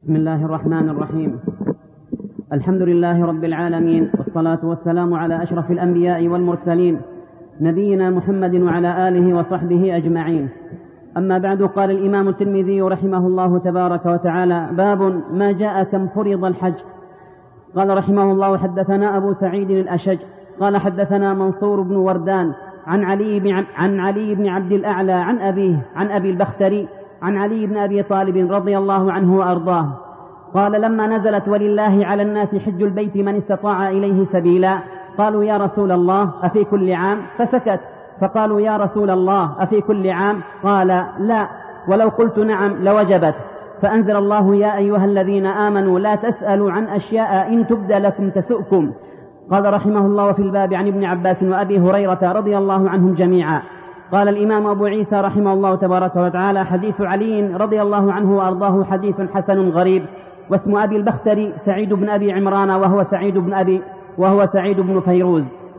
بسم الله الرحمن الرحيم. الحمد لله رب العالمين، والصلاة والسلام على أشرف الأنبياء والمرسلين نبينا محمد وعلى آله وصحبه أجمعين. أما بعد، قال الإمام الترمذي رحمه الله تبارك وتعالى: باب ما جاء كم فرض الحج. قال رحمه الله: حدثنا أبو سعيد الأشج قال حدثنا منصور بن وردان عن علي بن عبد الأعلى عن أبي البختري عن علي بن أبي طالب رضي الله عنه وأرضاه قال: لما نزلت ولله على الناس حج البيت من استطاع إليه سبيلا، قالوا: يا رسول الله أفي كل عام؟ فسكت. فقالوا: يا رسول الله أفي كل عام؟ قال: لا، ولو قلت نعم لوجبت. فأنزل الله: يا أيها الذين آمنوا لا تسألوا عن أشياء إن تبد لكم تسؤكم. قال رحمه الله: في الباب عن ابن عباس وأبي هريرة رضي الله عنهم جميعا. قال الإمام أبو عيسى رحمه الله تبارك وتعالى: حديث علي رضي الله عنه وأرضاه حديث حسن غريب. واسم أبي البختري سعيد بن أبي عمران وهو سعيد بن فيروز.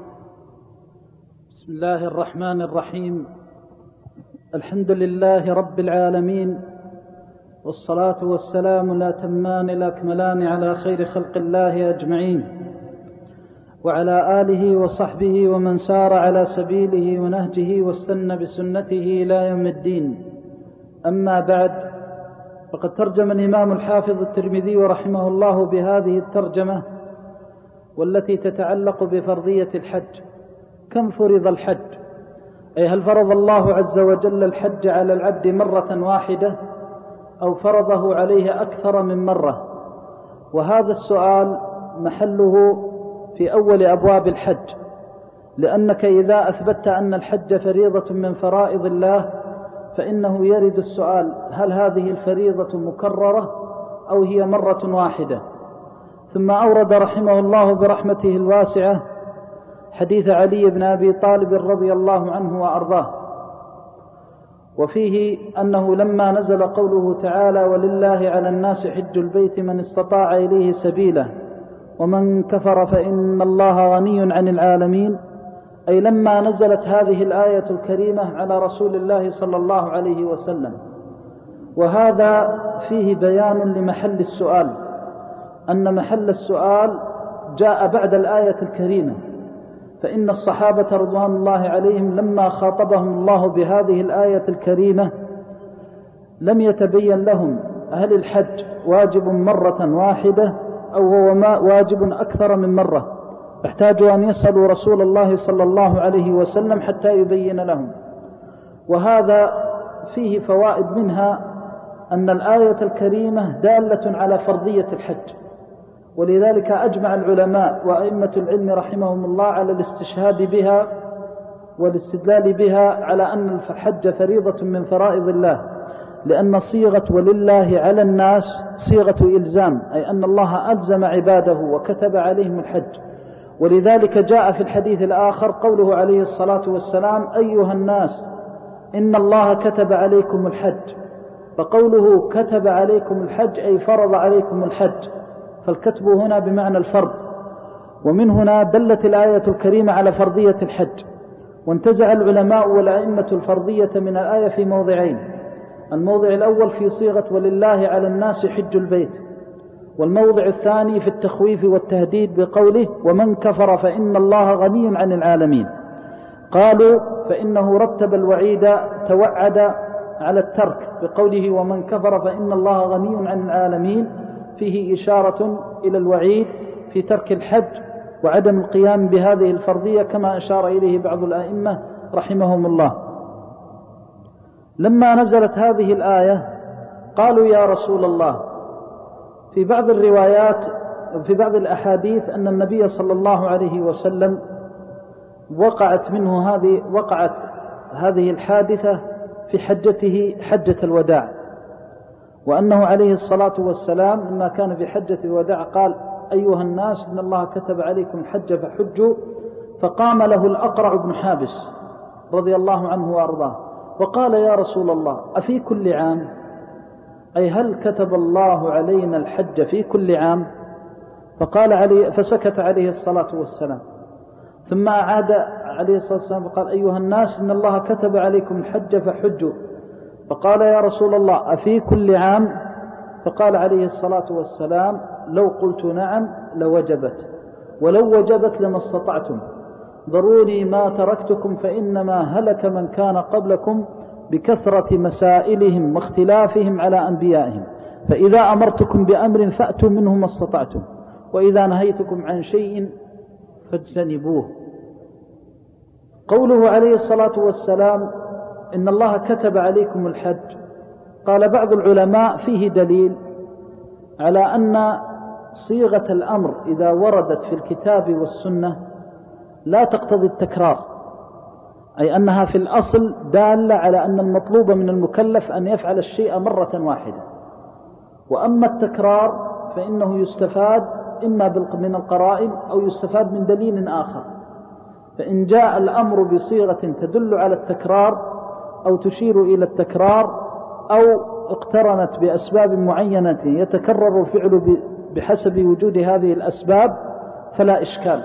بسم الله الرحمن الرحيم. الحمد لله رب العالمين، والصلاة والسلام الأتمان الأكملان على خير خلق الله أجمعين، وعلى آله وصحبه ومن سار على سبيله ونهجه واستنى بسنته إلى يوم الدين. أما بعد، فقد ترجم الإمام الحافظ الترمذي رحمه الله بهذه الترجمة، والتي تتعلق بفرضية الحج. كم فرض الحج؟ أي هل فرض الله عز وجل الحج على العبد مرة واحدة، أو فرضه عليه أكثر من مرة؟ وهذا السؤال محله في أول أبواب الحج، لأنك إذا أثبتت أن الحج فريضة من فرائض الله فإنه يرد السؤال: هل هذه الفريضة مكررة أو هي مرة واحدة؟ ثم أورد رحمه الله برحمته الواسعة حديث علي بن أبي طالب رضي الله عنه وأرضاه، وفيه أنه لما نزل قوله تعالى: ولله على الناس حج البيت من استطاع إليه سبيلا ومن كفر فإن الله غني عن العالمين، أي لما نزلت هذه الآية الكريمة على رسول الله صلى الله عليه وسلم. وهذا فيه بيان لمحل السؤال، أن محل السؤال جاء بعد الآية الكريمة، فإن الصحابة رضوان الله عليهم لما خاطبهم الله بهذه الآية الكريمة لم يتبين لهم هل الحج واجب مرة واحدة أو هو واجب أكثر من مرة، فاحتاجوا أن يسألوا رسول الله صلى الله عليه وسلم حتى يبين لهم. وهذا فيه فوائد، منها أن الآية الكريمة دالة على فرضية الحج، ولذلك أجمع العلماء وأئمة العلم رحمهم الله على الاستشهاد بها والاستدلال بها على أن الحج فريضة من فرائض الله، لأن صيغة ولله على الناس صيغة إلزام، أي أن الله ألزم عباده وكتب عليهم الحج. ولذلك جاء في الحديث الآخر قوله عليه الصلاة والسلام: أيها الناس إن الله كتب عليكم الحج. فقوله كتب عليكم الحج أي فرض عليكم الحج، فالكتب هنا بمعنى الفرض. ومن هنا دلت الآية الكريمة على فرضية الحج. وانتزع العلماء والأئمة الفرضية من الآية في موضعين: الموضع الأول في صيغة ولله على الناس حج البيت، والموضع الثاني في التخويف والتهديد بقوله: ومن كفر فإن الله غني عن العالمين. قالوا فإنه رتب الوعيد، توعد على الترك بقوله: ومن كفر فإن الله غني عن العالمين، فيه إشارة إلى الوعيد في ترك الحج وعدم القيام بهذه الفرضية، كما أشار إليه بعض الأئمة رحمهم الله. لما نزلت هذه الآية قالوا: يا رسول الله، في بعض الروايات في بعض الأحاديث أن النبي صلى الله عليه وسلم وقعت هذه الحادثة في حجته حجة الوداع، وأنه عليه الصلاة والسلام لما كان في حجة الوداع قال: أيها الناس إن الله كتب عليكم الحج فحجوا. فقام له الأقرع بن حابس رضي الله عنه وأرضاه وقال: يا رسول الله أفي كل عام؟ أي هل كتب الله علينا الحج في كل عام؟ فسكت عليه الصلاة والسلام. ثم أعاد عليه الصلاة والسلام وقال: أيها الناس إن الله كتب عليكم الحج فحجوا. فقال: يا رسول الله أفي كل عام؟ فقال عليه الصلاة والسلام: لو قلت نعم لوجبت، ولو وجبت لما استطعتم، ضروري ما تركتكم فإنما هلك من كان قبلكم بكثرة مسائلهم واختلافهم على أنبيائهم، فإذا أمرتكم بأمر فأتوا منه ما استطعتم، وإذا نهيتكم عن شيء فاجتنبوه. قوله عليه الصلاة والسلام: إن الله كتب عليكم الحج، قال بعض العلماء فيه دليل على أن صيغة الأمر إذا وردت في الكتاب والسنة لا تقتضي التكرار، أي أنها في الأصل دالة على أن المطلوب من المكلف أن يفعل الشيء مرة واحدة. وأما التكرار فإنه يستفاد إما من القرائن أو يستفاد من دليل آخر. فإن جاء الأمر بصيغة تدل على التكرار أو تشير إلى التكرار أو اقترنت بأسباب معينة يتكرر الفعل بحسب وجود هذه الأسباب فلا إشكال.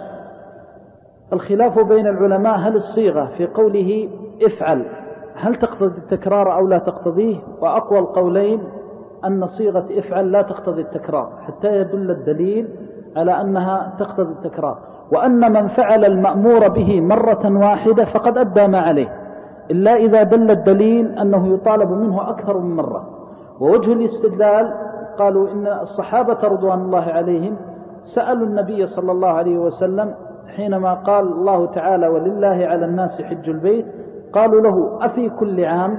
الخلاف بين العلماء هل الصيغة في قوله افعل هل تقتضي التكرار أو لا تقتضيه، وأقوى القولين أن صيغة افعل لا تقتضي التكرار حتى يدل الدليل على أنها تقتضي التكرار، وأن من فعل المأمور به مرة واحدة فقد أدى ما عليه، إلا إذا دل الدليل أنه يطالب منه أكثر من مرة. ووجه الاستدلال قالوا إن الصحابة رضوان الله عليهم سألوا النبي صلى الله عليه وسلم حينما قال الله تعالى: ولله على الناس حج البيت، قالوا له: أفي كل عام؟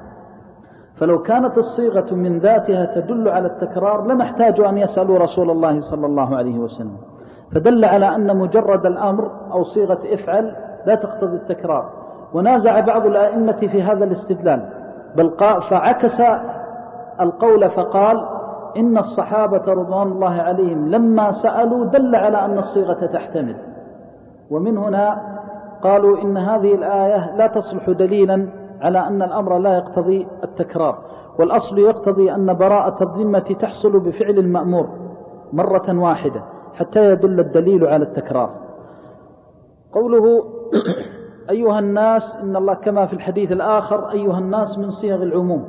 فلو كانت الصيغة من ذاتها تدل على التكرار لما احتاجوا أن يسألوا رسول الله صلى الله عليه وسلم، فدل على أن مجرد الأمر أو صيغة افعل لا تقتضي التكرار. ونازع بعض الأئمة في هذا الاستدلال، بل فعكس القول فقال: إن الصحابة رضوان الله عليهم لما سألوا دل على أن الصيغة تحتمل. ومن هنا قالوا إن هذه الآية لا تصلح دليلا على أن الأمر لا يقتضي التكرار، والأصل يقتضي أن براءة الذمة تحصل بفعل المأمور مرة واحدة حتى يدل الدليل على التكرار. قوله أيها الناس، إن الله كما في الحديث الآخر أيها الناس من صيغ العموم،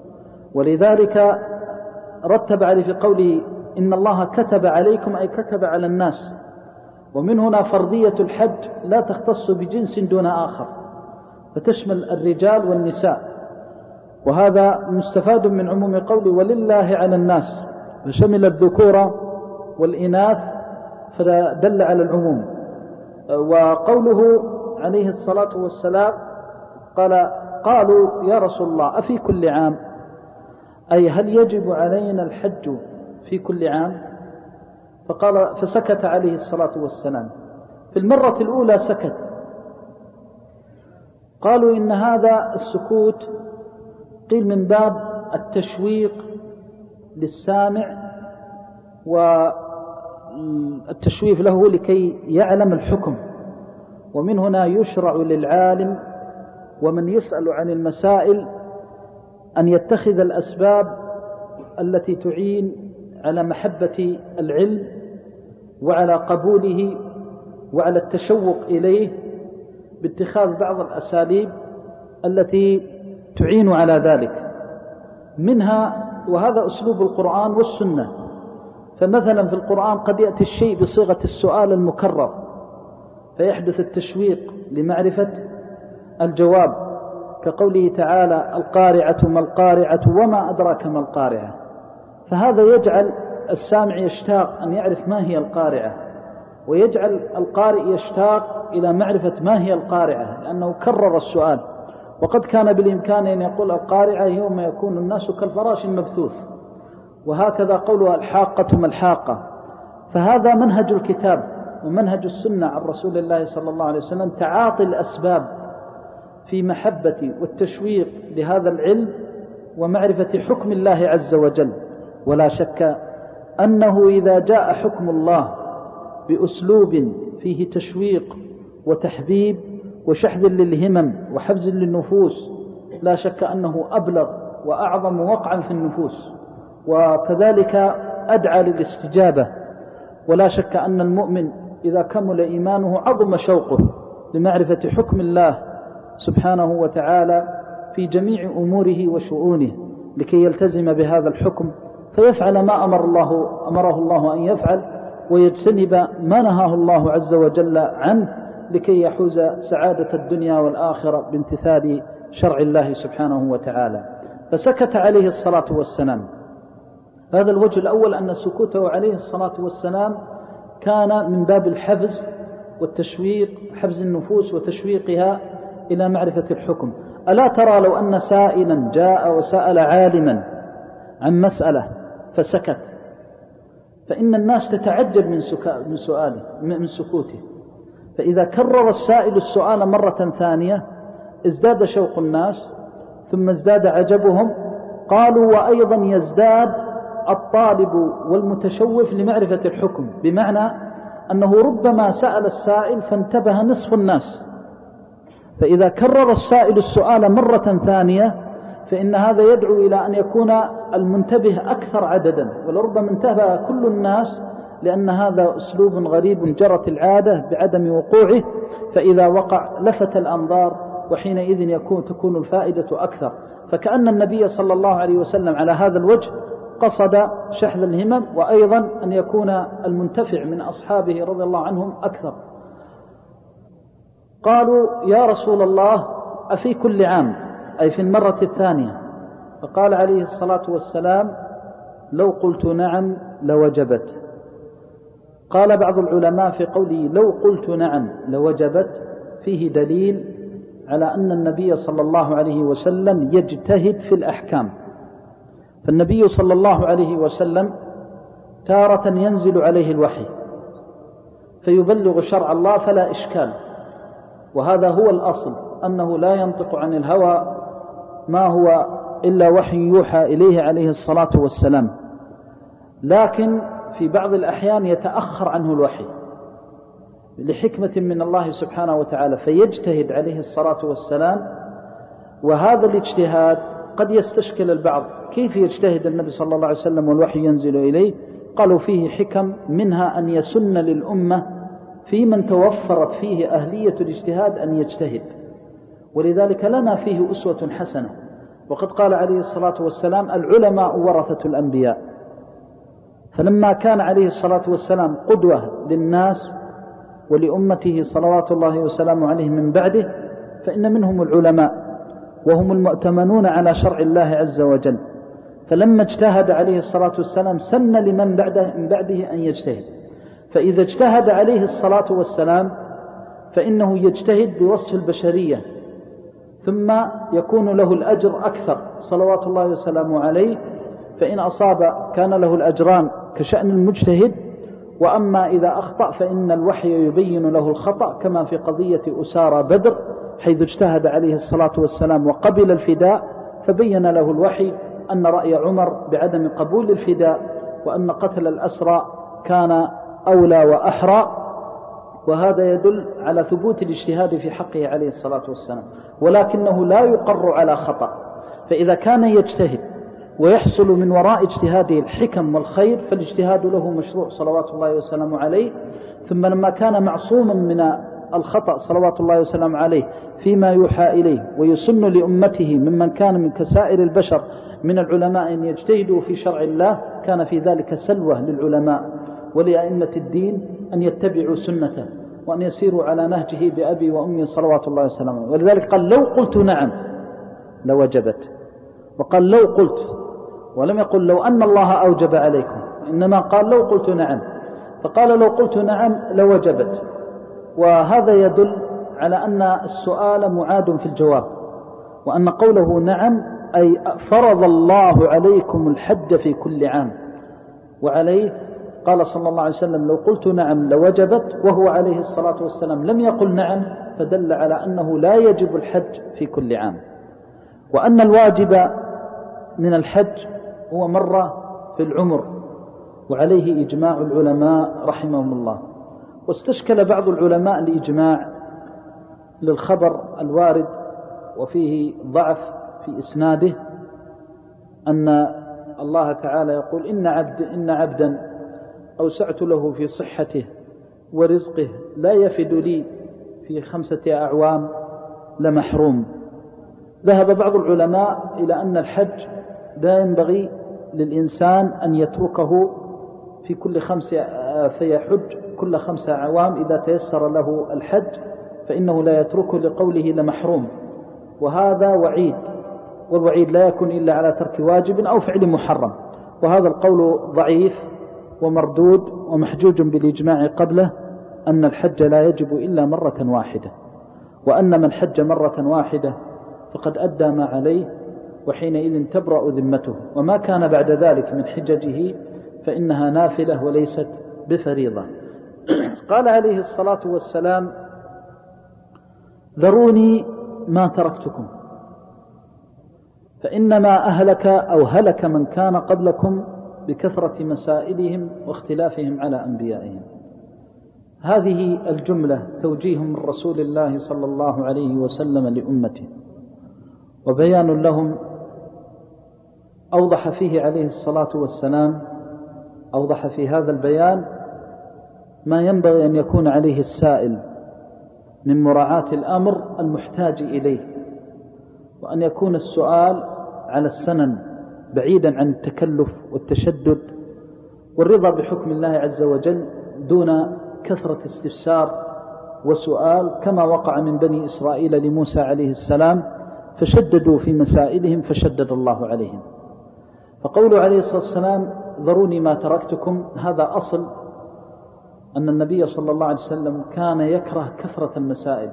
ولذلك رتب عليه في قوله إن الله كتب عليكم أي كتب على الناس. ومن هنا فرضية الحج لا تختص بجنس دون آخر، فتشمل الرجال والنساء، وهذا مستفاد من عموم قوله ولله على الناس، فشمل الذكور والإناث فدل على العموم. وقوله عليه الصلاة والسلام قالوا يا رسول الله أفي كل عام، أي هل يجب علينا الحج في كل عام؟ فسكت عليه الصلاة والسلام. في المرة الأولى سكت، قالوا إن هذا السكوت قيل من باب التشويق للسامع والتشويف له لكي يعلم الحكم. ومن هنا يشرع للعالم ومن يسأل عن المسائل أن يتخذ الأسباب التي تعين على محبة العلم وعلى قبوله وعلى التشوق إليه، باتخاذ بعض الأساليب التي تعين على ذلك. منها وهذا أسلوب القرآن والسنة، فمثلا في القرآن قد يأتي الشيء بصيغة السؤال المكرر فيحدث التشويق لمعرفة الجواب، كقوله تعالى القارعة ما القارعة وما أدراك ما القارعة، فهذا يجعل السامع يشتاق أن يعرف ما هي القارعة، ويجعل القارئ يشتاق إلى معرفة ما هي القارعة لأنه كرر السؤال. وقد كان بالإمكان أن يقول القارعة يوم يكون الناس كالفراش المبثوث، وهكذا قولها الحاقة ما الحاقة. فهذا منهج الكتاب ومنهج السنة عن رسول الله صلى الله عليه وسلم، تعاطي الأسباب في محبة والتشويق لهذا العلم ومعرفة حكم الله عز وجل. ولا شك أنه إذا جاء حكم الله بأسلوب فيه تشويق وتحبيب وشحذ للهمم وحفز للنفوس، لا شك أنه أبلغ وأعظم وقعا في النفوس، وكذلك أدعى للاستجابة. ولا شك أن المؤمن إذا كمل إيمانه عظم شوقه لمعرفة حكم الله سبحانه وتعالى في جميع أموره وشؤونه، لكي يلتزم بهذا الحكم فيفعل ما أمره الله أن يفعل، ويجتنب ما نهاه الله عز وجل عنه، لكي يحوز سعادة الدنيا والآخرة بامتثال شرع الله سبحانه وتعالى. فسكت عليه الصلاة والسلام. هذا الوجه الأول، أن سكوته عليه الصلاة والسلام كان من باب الحفز والتشويق، حفز النفوس وتشويقها إلى معرفة الحكم. ألا ترى لو أن سائلا جاء وسأل عالما عن مسألة فسكت، فإن الناس تتعجب من سكوته. فإذا كرر السائل السؤال مرة ثانية ازداد شوق الناس، ثم ازداد عجبهم. قالوا وأيضا يزداد الطالب والمتشوف لمعرفة الحكم، بمعنى أنه ربما سأل السائل فانتبه نصف الناس، فإذا كرر السائل السؤال مرة ثانية فإن هذا يدعو إلى أن يكون المنتبه أكثر عددا، ولربما انتبه كل الناس، لأن هذا أسلوب غريب جرت العادة بعدم وقوعه، فإذا وقع لفت الأنظار، وحينئذ تكون الفائدة أكثر. فكأن النبي صلى الله عليه وسلم على هذا الوجه قصد شحذ الهمم، وأيضا أن يكون المنتفع من أصحابه رضي الله عنهم أكثر. قالوا يا رسول الله أفي كل عام، أي في المرة الثانية؟ فقال عليه الصلاة والسلام لو قلت نعم لوجبت. قال بعض العلماء في قوله لو قلت نعم لوجبت فيه دليل على أن النبي صلى الله عليه وسلم يجتهد في الأحكام. فالنبي صلى الله عليه وسلم تارة ينزل عليه الوحي فيبلغ شرع الله فلا إشكال، وهذا هو الأصل، أنه لا ينطق عن الهوى، ما هو إلا وحي يوحى إليه عليه الصلاة والسلام. لكن في بعض الأحيان يتأخر عنه الوحي لحكمة من الله سبحانه وتعالى، فيجتهد عليه الصلاة والسلام. وهذا الاجتهاد قد يستشكل البعض، كيف يجتهد النبي صلى الله عليه وسلم والوحي ينزل إليه؟ قالوا فيه حكم، منها أن يسن للأمة في من توفرت فيه أهلية الاجتهاد أن يجتهد، ولذلك لنا فيه أسوة حسنة. وقد قال عليه الصلاة والسلام العلماء ورثة الأنبياء، فلما كان عليه الصلاة والسلام قدوة للناس ولأمته صلوات الله وسلامه عليه من بعده، فإن منهم العلماء وهم المؤتمنون على شرع الله عز وجل. فلما اجتهد عليه الصلاة والسلام سن لمن من بعده أن يجتهد. فإذا اجتهد عليه الصلاة والسلام فإنه يجتهد بوصف البشرية، ثم يكون له الأجر أكثر صلوات الله وسلامه عليه. فإن أصاب كان له الأجران كشأن المجتهد، وأما إذا أخطأ فإن الوحي يبين له الخطأ، كما في قضية أسارى بدر، حيث اجتهد عليه الصلاة والسلام وقبل الفداء، فبين له الوحي أن رأي عمر بعدم قبول الفداء، وأن قتل الأسرى كان أولى وأحرى. وهذا يدل على ثبوت الاجتهاد في حقه عليه الصلاة والسلام، ولكنه لا يقر على خطأ. فإذا كان يجتهد ويحصل من وراء اجتهاده الحكم والخير، فالاجتهاد له مشروع صلوات الله وسلامه عليه. ثم لما كان معصوما من الخطأ صلوات الله وسلامه عليه فيما يوحى إليه، ويسن لأمته ممن كان من كسائر البشر من العلماء أن يجتهدوا في شرع الله، كان في ذلك سلوة للعلماء ولأئمة الدين أن يتبعوا سنته وأن يسيروا على نهجه بأبي وأمي صلوات الله وسلامه. ولذلك قال لو قلت نعم لوجبت، وقال لو قلت، ولم يقل لو أن الله أوجب عليكم، إنما قال لو قلت نعم. فقال لو قلت نعم لوجبت. وهذا يدل على أن السؤال معاد في الجواب، وأن قوله نعم أي فرض الله عليكم الحج في كل عام. وعليه قال صلى الله عليه وسلم لو قلت نعم لوجبت، وهو عليه الصلاة والسلام لم يقل نعم، فدل على أنه لا يجب الحج في كل عام، وأن الواجب من الحج هو مرة في العمر، وعليه إجماع العلماء رحمهم الله. واستشكل بعض العلماء الإجماع للخبر الوارد وفيه ضعف في إسناده، أن الله تعالى يقول إن عبدا أوسعت له في صحته ورزقه لا يفد لي في 5 أعوام لمحروم. ذهب بعض العلماء إلى أن الحج لا ينبغي للإنسان أن يتركه في كل فيحج كل 5 أعوام إذا تيسر له الحج، فإنه لا يتركه لقوله لمحروم، وهذا وعيد، والوعيد لا يكون إلا على ترك واجب أو فعل محرم، وهذا القول ضعيف ومردود ومحجوج بالإجماع قبله أن الحج لا يجب إلا مرة واحدة، وأن من حج مرة واحدة فقد أدى ما عليه، وحينئذ تبرأ ذمته، وما كان بعد ذلك من حججه فإنها نافلة وليست بفريضة. قال عليه الصلاة والسلام: ذروني ما تركتكم، فإنما أهلك أو هلك من كان قبلكم بكثرة مسائلهم واختلافهم على أنبيائهم. هذه الجملة توجيه من رسول الله صلى الله عليه وسلم لأمته، وبيان لهم أوضح فيه عليه الصلاة والسلام، أوضح في هذا البيان ما ينبغي أن يكون عليه السائل من مراعاة الأمر المحتاج إليه، وأن يكون السؤال على السنن بعيدا عن التكلف والتشدد والرضا بحكم الله عز وجل دون كثرة استفسار وسؤال، كما وقع من بني إسرائيل لموسى عليه السلام فشددوا في مسائلهم فشدد الله عليهم. فقوله عليه الصلاة والسلام: ذروني ما تركتكم، هذا أصل أن النبي صلى الله عليه وسلم كان يكره كثرة المسائل،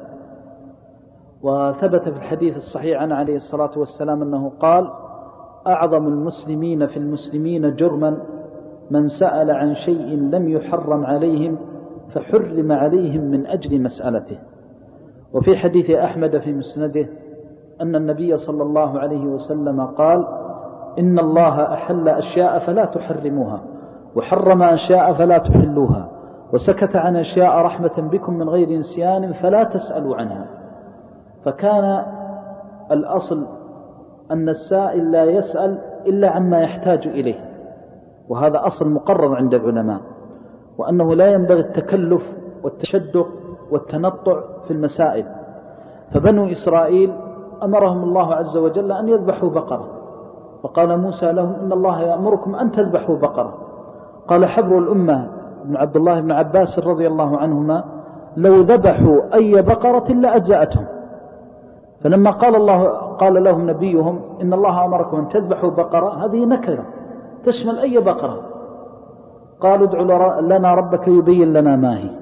وثبت في الحديث الصحيح عنه عليه الصلاة والسلام أنه قال: أعظم المسلمين في المسلمين جرما من سأل عن شيء لم يحرم عليهم فحرم عليهم من أجل مسألته. وفي حديث أحمد في مسنده أن النبي صلى الله عليه وسلم قال: إن الله أحل أشياء فلا تحرموها، وحرم أشياء فلا تحلوها، وسكت عن أشياء رحمة بكم من غير نسيان فلا تسألوا عنها. فكان الأصل أن السائل لا يسأل إلا عما يحتاج إليه، وهذا أصل مقرر عند العلماء، وأنه لا ينبغي التكلف والتشدق والتنطع في المسائل. فبنو إسرائيل أمرهم الله عز وجل أن يذبحوا بقرة، فقال موسى لهم: إن الله يأمركم أن تذبحوا بقرة. قال حبر الأمة ابن عبد الله بن عباس رضي الله عنهما: لو ذبحوا أي بقرة لأجزأتهم. فلما قال لهم نبيهم: إن الله أمركم أن تذبحوا بقرة، هذه نكرة تشمل أي بقرة. قالوا: ادع لنا ربك يبين لنا ما هي.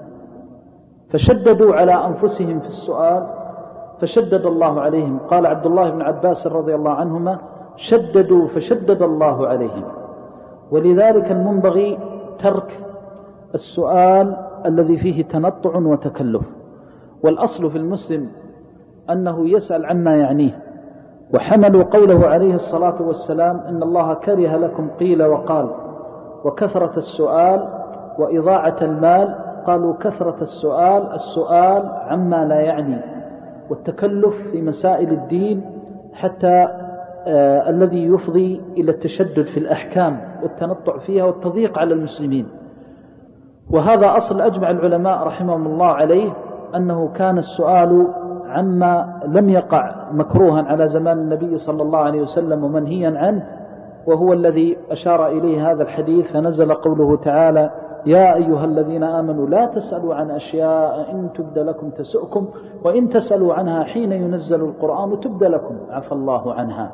فشددوا على أنفسهم في السؤال فشدد الله عليهم. قال عبد الله بن عباس رضي الله عنهما: شددوا فشدد الله عليهم. ولذلك المنبغي ترك السؤال الذي فيه تنطع وتكلف، والأصل في المسلم أنه يسأل عما يعنيه. وحملوا قوله عليه الصلاة والسلام: إن الله كره لكم قيل وقال وكثرة السؤال وإضاعة المال. قالوا: كثرة السؤال عما لا يعني، والتكلف في مسائل الدين حتى الذي يفضي إلى التشدد في الأحكام والتنطع فيها والتضييق على المسلمين. وهذا أصل أجمع العلماء رحمهم الله عليه، أنه كان السؤال عما لم يقع مكروها على زمان النبي صلى الله عليه وسلم ومنهيا عنه، وهو الذي أشار إليه هذا الحديث. فنزل قوله تعالى: يا أيها الذين آمنوا لا تسألوا عن أشياء إن تبد لكم تسؤكم وإن تسألوا عنها حين ينزل القرآن تبد لكم عفى الله عنها.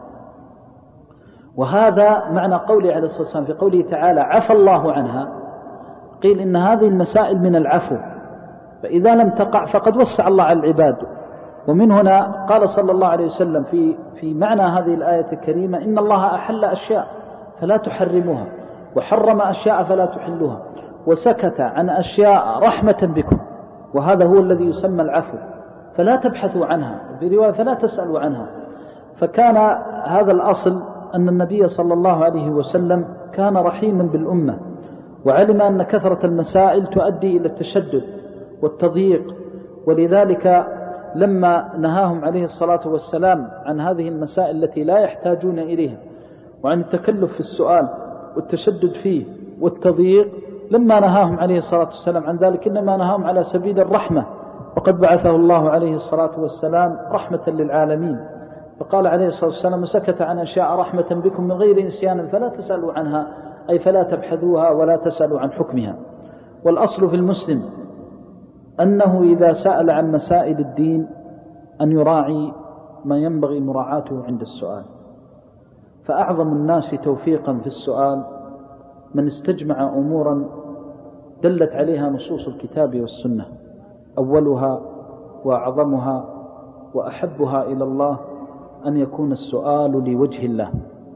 وهذا معنى قوله عليه الصلاة والسلام في قوله تعالى عفى الله عنها. قيل إن هذه المسائل من العفو، فإذا لم تقع فقد وسع الله على العباد. ومن هنا قال صلى الله عليه وسلم في معنى هذه الآية الكريمة: إن الله أحل أشياء فلا تحرموها، وحرم أشياء فلا تحلوها، وسكت عن أشياء رحمة بكم، وهذا هو الذي يسمى العفو. فلا تبحثوا عنها، في رواية فلا تسألوا عنها. فكان هذا الأصل أن النبي صلى الله عليه وسلم كان رحيما بالأمة، وعلم أن كثرة المسائل تؤدي إلى التشدد والتضييق، ولذلك لما نهاهم عليه الصلاة والسلام عن هذه المسائل التي لا يحتاجون إليها، وعن التكلف في السؤال والتشدد فيه والتضييق، لما نهاهم عليه الصلاة والسلام عن ذلك إنما نهاهم على سبيل الرحمة، وقد بعثه الله عليه الصلاة والسلام رحمة للعالمين. فقال عليه الصلاة والسلام: وسكت عن أشياء رحمة بكم من غير نسيان فلا تسألوا عنها، أي فلا تبحثوها ولا تسألوا عن حكمها. والأصل في المسلم أنه إذا سأل عن مسائل الدين أن يراعي ما ينبغي مراعاته عند السؤال. فأعظم الناس توفيقا في السؤال من استجمع أمورا دلت عليها نصوص الكتاب والسنة، أولها وأعظمها وأحبها إلى الله أن يكون السؤال لوجه الله،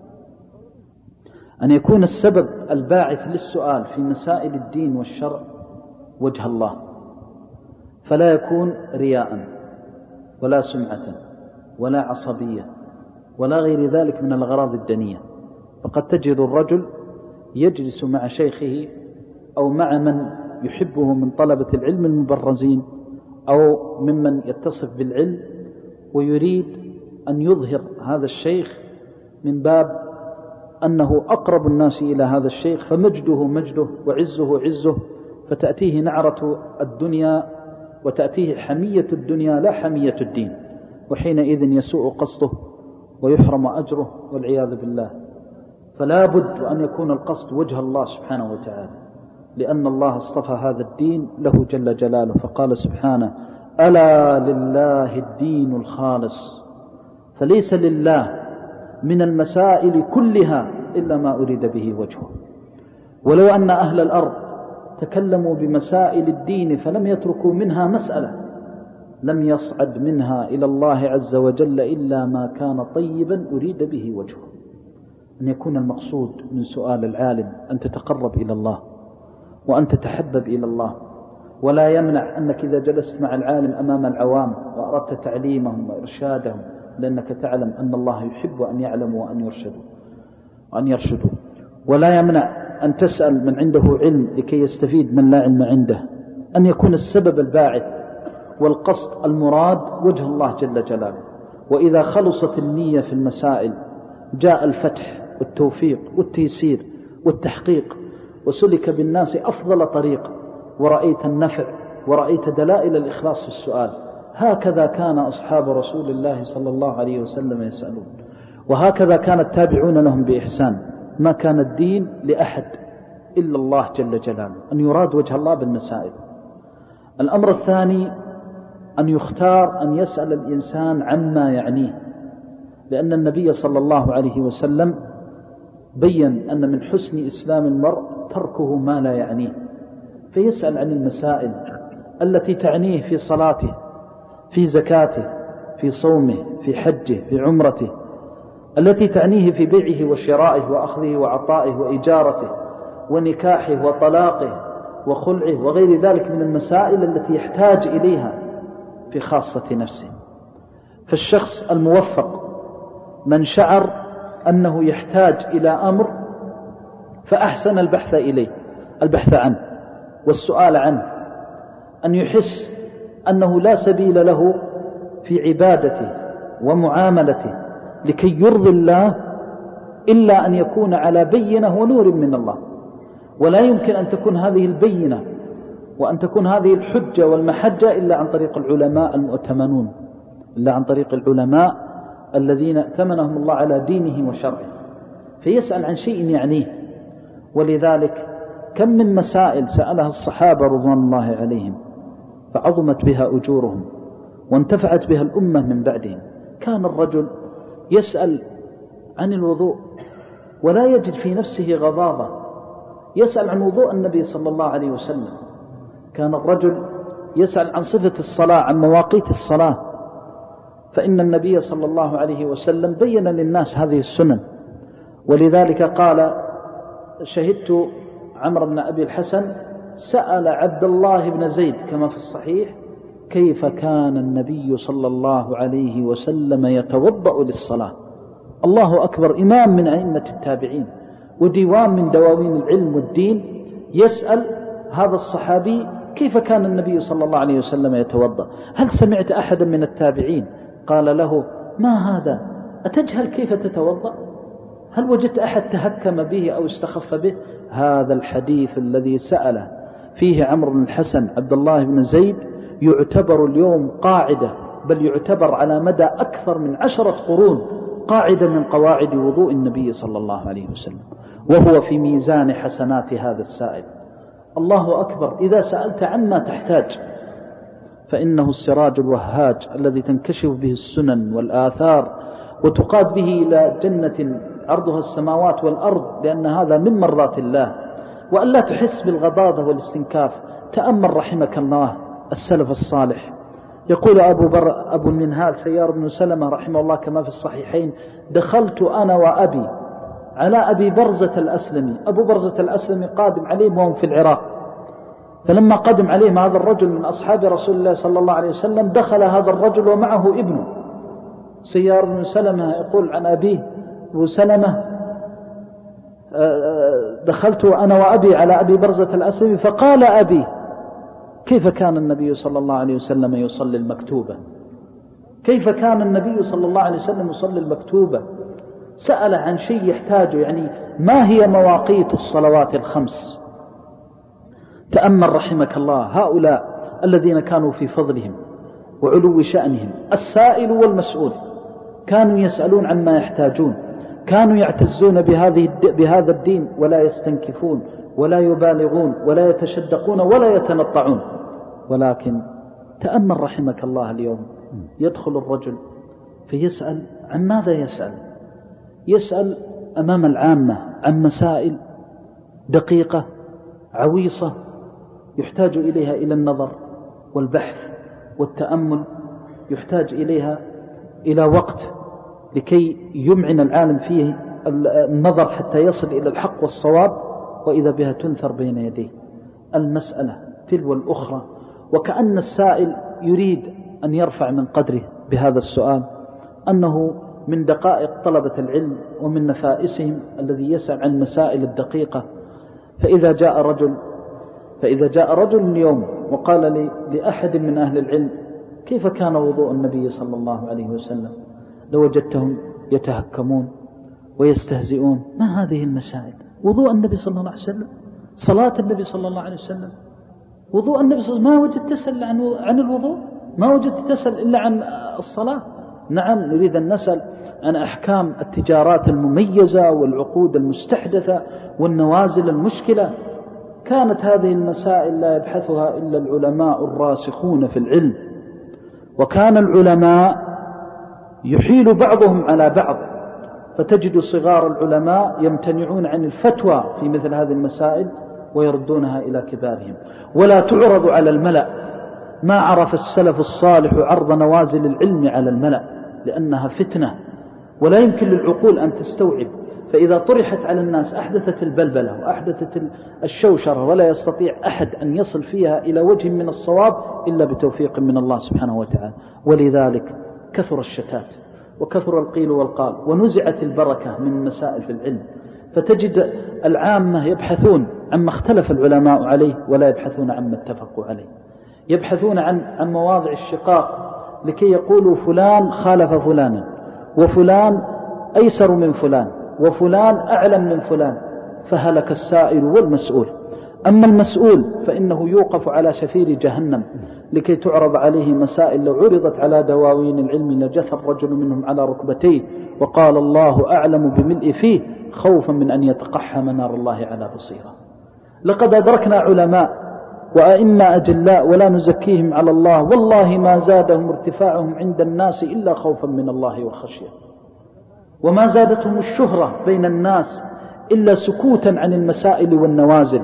أن يكون السبب الباعث للسؤال في مسائل الدين والشرع وجه الله، فلا يكون رياء ولا سمعة ولا عصبية ولا غير ذلك من الأغراض الدنية. فقد تجد الرجل يجلس مع شيخه أو مع من يحبه من طلبة العلم المبرزين أو ممن يتصف بالعلم، ويريد أن يظهر هذا الشيخ من باب أنه أقرب الناس إلى هذا الشيخ، فمجده مجده وعزه عزه، فتأتيه نعرة الدنيا وتأتيه حمية الدنيا لا حمية الدين، وحينئذ يسوء قصده ويحرم أجره والعياذ بالله. فلا بد أن يكون القصد وجه الله سبحانه وتعالى، لأن الله اصطفى هذا الدين له جل جلاله، فقال سبحانه: ألا لله الدين الخالص. فليس لله من المسائل كلها إلا ما أريد به وجهه. ولو أن أهل الأرض تكلموا بمسائل الدين فلم يتركوا منها مسألة لم يصعد منها إلى الله عز وجل إلا ما كان طيبا أريد به وجهه. أن يكون المقصود من سؤال العالم أن تتقرب إلى الله وأن تتحبب إلى الله، ولا يمنع أنك إذا جلست مع العالم أمام العوام وأردت تعليمهم وإرشادهم، لأنك تعلم أن الله يحب أن يعلموا وأن يرشدوا. ولا يمنع أن تسأل من عنده علم لكي يستفيد من لا علم عنده، أن يكون السبب الباعث والقصد المراد وجه الله جل جلاله. وإذا خلصت النية في المسائل جاء الفتح والتوفيق والتيسير والتحقيق، وسلك بالناس أفضل طريق، ورأيت النفع ورأيت دلائل الإخلاص في السؤال. هكذا كان أصحاب رسول الله صلى الله عليه وسلم يسألون، وهكذا كان التابعون لهم بإحسان. ما كان الدين لأحد إلا الله جل جلاله، أن يراد وجه الله بالمسائل. الأمر الثاني أن يختار أن يسأل الإنسان عما يعنيه، لأن النبي صلى الله عليه وسلم بيّن أن من حسن إسلام المرء تركه ما لا يعنيه، فيسأل عن المسائل التي تعنيه في صلاته، في زكاته، في صومه، في حجه، في عمرته، التي تعنيه في بيعه وشرائه وأخذه وعطائه وإجارته ونكاحه وطلاقه وخلعه وغير ذلك من المسائل التي يحتاج إليها في خاصة نفسه. فالشخص الموفق من شعر أنه يحتاج إلى أمر فأحسن البحث عنه والسؤال عنه، أن يحس أنه لا سبيل له في عبادته ومعاملته لكي يرضي الله إلا أن يكون على بينة ونور من الله. ولا يمكن أن تكون هذه البينة وأن تكون هذه الحجة والمحجة إلا عن طريق العلماء المؤتمنون، إلا عن طريق العلماء الذين ائتمنهم الله على دينه وشرعه. فيسأل عن شيء يعنيه. ولذلك كم من مسائل سألها الصحابة رضوان الله عليهم فعظمت بها أجورهم وانتفعت بها الأمة من بعدهم. كان الرجل يسأل عن الوضوء ولا يجد في نفسه غضاضة، يسأل عن وضوء النبي صلى الله عليه وسلم. كان الرجل يسأل عن صفة الصلاة، عن مواقيت الصلاة، فإن النبي صلى الله عليه وسلم بين للناس هذه السنن. ولذلك قال: شهدت عمرو بن أبي الحسن سأل عبد الله بن زيد كما في الصحيح كيف كان النبي صلى الله عليه وسلم يتوضأ للصلاة. الله أكبر، إمام من أئمة التابعين وديوان من دواوين العلم والدين، يسأل هذا الصحابي كيف كان النبي صلى الله عليه وسلم يتوضأ. هل سمعت أحدا من التابعين قال له: ما هذا؟ أتجهل كيف تتوضأ؟ هل وجدت أحد تهكم به أو استخف به؟ هذا الحديث الذي سأله فيه عمرو بن الحسن عبد الله بن زيد يعتبر اليوم قاعدة بل يعتبر على مدى أكثر من 10 قرون قاعدة من قواعد وضوء النبي صلى الله عليه وسلم، وهو في ميزان حسنات هذا السائل. الله أكبر، إذا سألت عما تحتاج فإنه السراج الوهاج الذي تنكشف به السنن والآثار وتقاد به إلى جنة عرضها السماوات والأرض، لأن هذا من مرات الله. وألا تحس بالغضاضة والاستنكاف. تأمل رحمك الله السلف الصالح. يقول أبو المنهال سيار بن سلمة رحمه الله كما في الصحيحين: دخلت أنا وأبي على أبي برزة الأسلمي. أبو برزة الأسلمي قادم عليهم وهم في العراق، فلما قدم عليهم هذا الرجل من أصحاب رسول الله صلى الله عليه وسلم دخل هذا الرجل ومعه ابنه. سيار بن سلمة يقول عن أبيه أبو سلمة: دخلت أنا وأبي على أبي برزة الأسلمي فقال أبي: كيف كان النبي صلى الله عليه وسلم يصلي المكتوبة؟ كيف كان النبي صلى الله عليه وسلم يصلي المكتوبة؟ سأل عن شيء يحتاجه، يعني ما هي مواقيت الصلوات الخمس؟ تأمل رحمك الله هؤلاء الذين كانوا في فضلهم وعلو شأنهم، السائل والمسؤول، كانوا يسألون عما يحتاجون، كانوا يعتزون بهذا الدين ولا يستنكفون ولا يبالغون ولا يتشدقون ولا يتنطعون. ولكن تأمل رحمك الله اليوم يدخل الرجل فيسأل عن ماذا يسأل؟ يسأل أمام العامة عن مسائل دقيقة عويصة يحتاج إليها إلى النظر والبحث والتأمل، يحتاج إليها إلى وقت لكي يمعن العالم فيه النظر حتى يصل إلى الحق والصواب، وإذا بها تنثر بين يديه المسألة تلو الأخرى. وكأن السائل يريد أن يرفع من قدره بهذا السؤال، أنه من دقائق طلبة العلم ومن نفائسهم الذي يسأل عن المسائل الدقيقة. فإذا جاء رجل اليوم وقال لأحد من أهل العلم: كيف كان وضوء النبي صلى الله عليه وسلم؟ لوجدتهم يتهكمون ويستهزئون. ما هذه المسائل؟ وضوء النبي صلى الله عليه وسلم، صلاة النبي صلى الله عليه وسلم، وضوء النبي صلى الله عليه وسلم. ما وجدت تسأل عن الوضوء؟ ما وجدت تسأل إلا عن الصلاة؟ نعم، نريد أن نسأل عن أحكام التجارات المميزة والعقود المستحدثة والنوازل المشكلة. كانت هذه المسائل لا يبحثها إلا العلماء الراسخون في العلم، وكان العلماء يحيل بعضهم على بعض، فتجد صغار العلماء يمتنعون عن الفتوى في مثل هذه المسائل ويردونها إلى كبارهم. ولا تعرض على الملأ. ما عرف السلف الصالح عرض نوازل العلم على الملأ، لأنها فتنة ولا يمكن للعقول أن تستوعب. فإذا طرحت على الناس أحدثت البلبلة وأحدثت الشوشرة، ولا يستطيع أحد أن يصل فيها إلى وجه من الصواب إلا بتوفيق من الله سبحانه وتعالى. ولذلك كثر الشتات وكثر القيل والقال، ونزعت البركة من المسائل في العلم. فتجد العامة يبحثون عما اختلف العلماء عليه ولا يبحثون عما اتفقوا عليه، يبحثون عن مواضع الشقاق لكي يقولوا فلان خالف فلانا، وفلان أيسر من فلان، وفلان أعلم من فلان، فهلك السائل والمسؤول. أما المسؤول فإنه يوقف على شفير جهنم لكي تعرض عليه مسائل لو عرضت على دواوين العلم لجثى الرجل منهم على ركبتيه وقال الله أعلم بملء فيه، خوفا من أن يتقحم نار الله على بصيرة. لقد أدركنا علماء وأئمة أجلاء ولا نزكيهم على الله، والله ما زادهم ارتفاعهم عند الناس إلا خوفا من الله وخشية، وما زادتهم الشهرة بين الناس إلا سكوتا عن المسائل والنوازل،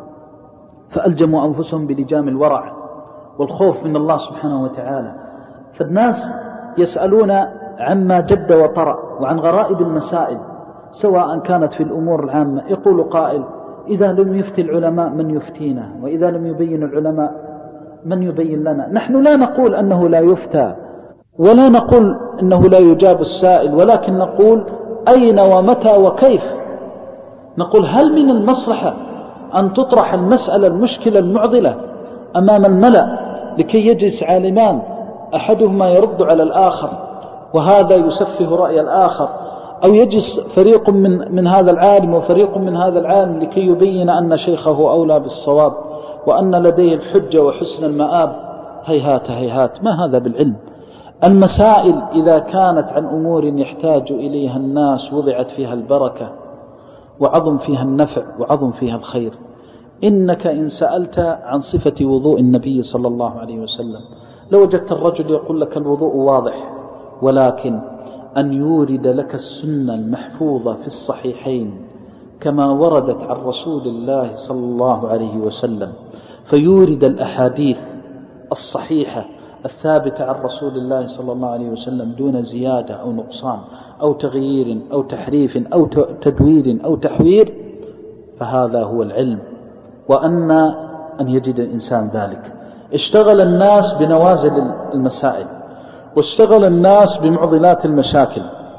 فألجموا أنفسهم بلجام الورع والخوف من الله سبحانه وتعالى. فالناس يسألون عما جد وطرأ وعن غرائب المسائل، سواء كانت في الأمور العامة. يقول قائل: إذا لم يفتي العلماء من يفتينا، وإذا لم يبين العلماء من يبين لنا. نحن لا نقول أنه لا يفتى ولا نقول أنه لا يجاب السائل، ولكن نقول أين ومتى وكيف. نقول: هل من المصلحة أن تطرح المسألة المشكلة المعضلة أمام الملأ لكي يجلس عالمان أحدهما يرد على الآخر وهذا يسفه رأي الآخر، أو يجلس فريق من هذا العالم وفريق من هذا العالم لكي يبين أن شيخه أولى بالصواب وأن لديه الحجة وحسن المآب؟ هيهات هيهات، ما هذا بالعلم. المسائل إذا كانت عن أمور يحتاج إليها الناس وضعت فيها البركة وعظم فيها النفع وعظم فيها الخير. إنك إن سألت عن صفة وضوء النبي صلى الله عليه وسلم لوجدت الرجل يقول لك الوضوء واضح، ولكن أن يورد لك السنة المحفوظة في الصحيحين كما وردت عن رسول الله صلى الله عليه وسلم، فيورد الأحاديث الصحيحة الثابتة عن رسول الله صلى الله عليه وسلم دون زيادة أو نقصان أو تغيير أو تحريف أو تدوير أو تحوير، فهذا هو العلم. وأن يجد الإنسان ذلك. اشتغل الناس بنوازل المسائل واشتغل الناس بمعضلات المشاكل،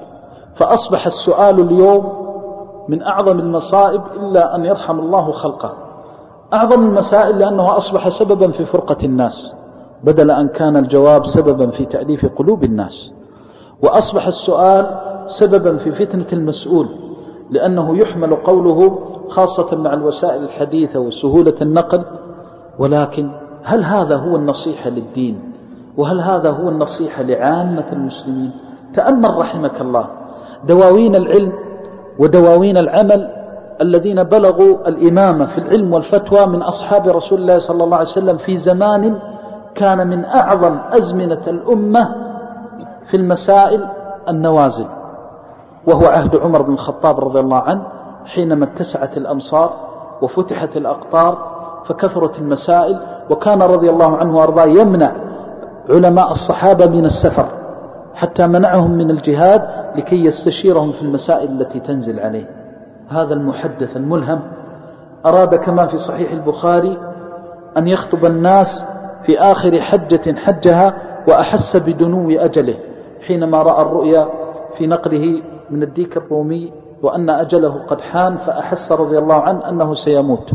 فأصبح السؤال اليوم من أعظم المصائب إلا أن يرحم الله خلقه. أعظم المسائل لأنه أصبح سببا في فرقة الناس بدل أن كان الجواب سببا في تأليف قلوب الناس، وأصبح السؤال سببا في فتنة المسؤول لأنه يحمل قوله خاصة مع الوسائل الحديثة وسهولة النقل. ولكن هل هذا هو النصيحة للدين؟ وهل هذا هو النصيحة لعامة المسلمين؟ تأمل رحمك الله دواوين العلم ودواوين العمل الذين بلغوا الإمامة في العلم والفتوى من أصحاب رسول الله صلى الله عليه وسلم في زمان كان من أعظم أزمنة الأمة في المسائل النوازل، وهو عهد عمر بن الخطاب رضي الله عنه، حينما اتسعت الأمصار وفتحت الأقطار فكثرت المسائل، وكان رضي الله عنه وأرضاه يمنع علماء الصحابة من السفر حتى منعهم من الجهاد لكي يستشيرهم في المسائل التي تنزل عليه. هذا المحدث الملهم أراد كما في صحيح البخاري أن يخطب الناس في آخر حجة حجها وأحس بدنو أجله حينما رأى الرؤيا في نقله من الديك الرومي وأن أجله قد حان، فأحس رضي الله عنه أنه سيموت،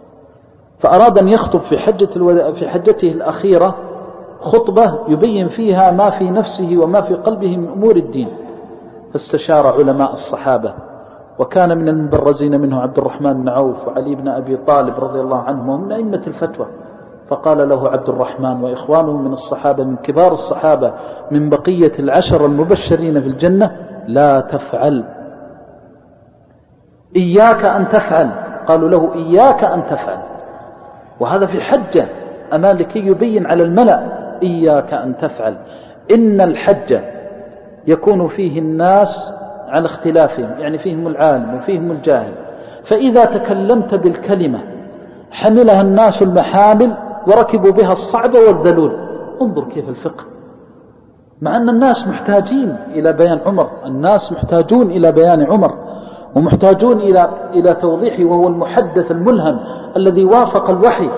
فأراد أن يخطب في حجته الأخيرة خطبة يبين فيها ما في نفسه وما في قلبه من أمور الدين، فاستشار علماء الصحابة، وكان من المبرزين منه عبد الرحمن بن عوف وعلي بن أبي طالب رضي الله عنهم ومن أئمة الفتوى. فقال له عبد الرحمن وإخوانه من الصحابة من كبار الصحابة من بقية العشر المبشرين في الجنة: لا تفعل، إياك أن تفعل. قالوا له: إياك أن تفعل، وهذا في حجة أما لكي يبين على الملأ: إياك أن تفعل، إن الحج يكون فيه الناس على اختلافهم، يعني فيهم العالم وفيهم الجاهل، فإذا تكلمت بالكلمة حملها الناس المحامل وركبوا بها الصعب والذلول. انظر كيف الفقه، مع أن الناس محتاجين إلى بيان عمر، الناس محتاجون إلى بيان عمر ومحتاجون إلى توضيحه، وهو المحدث الملهم الذي وافق الوحي،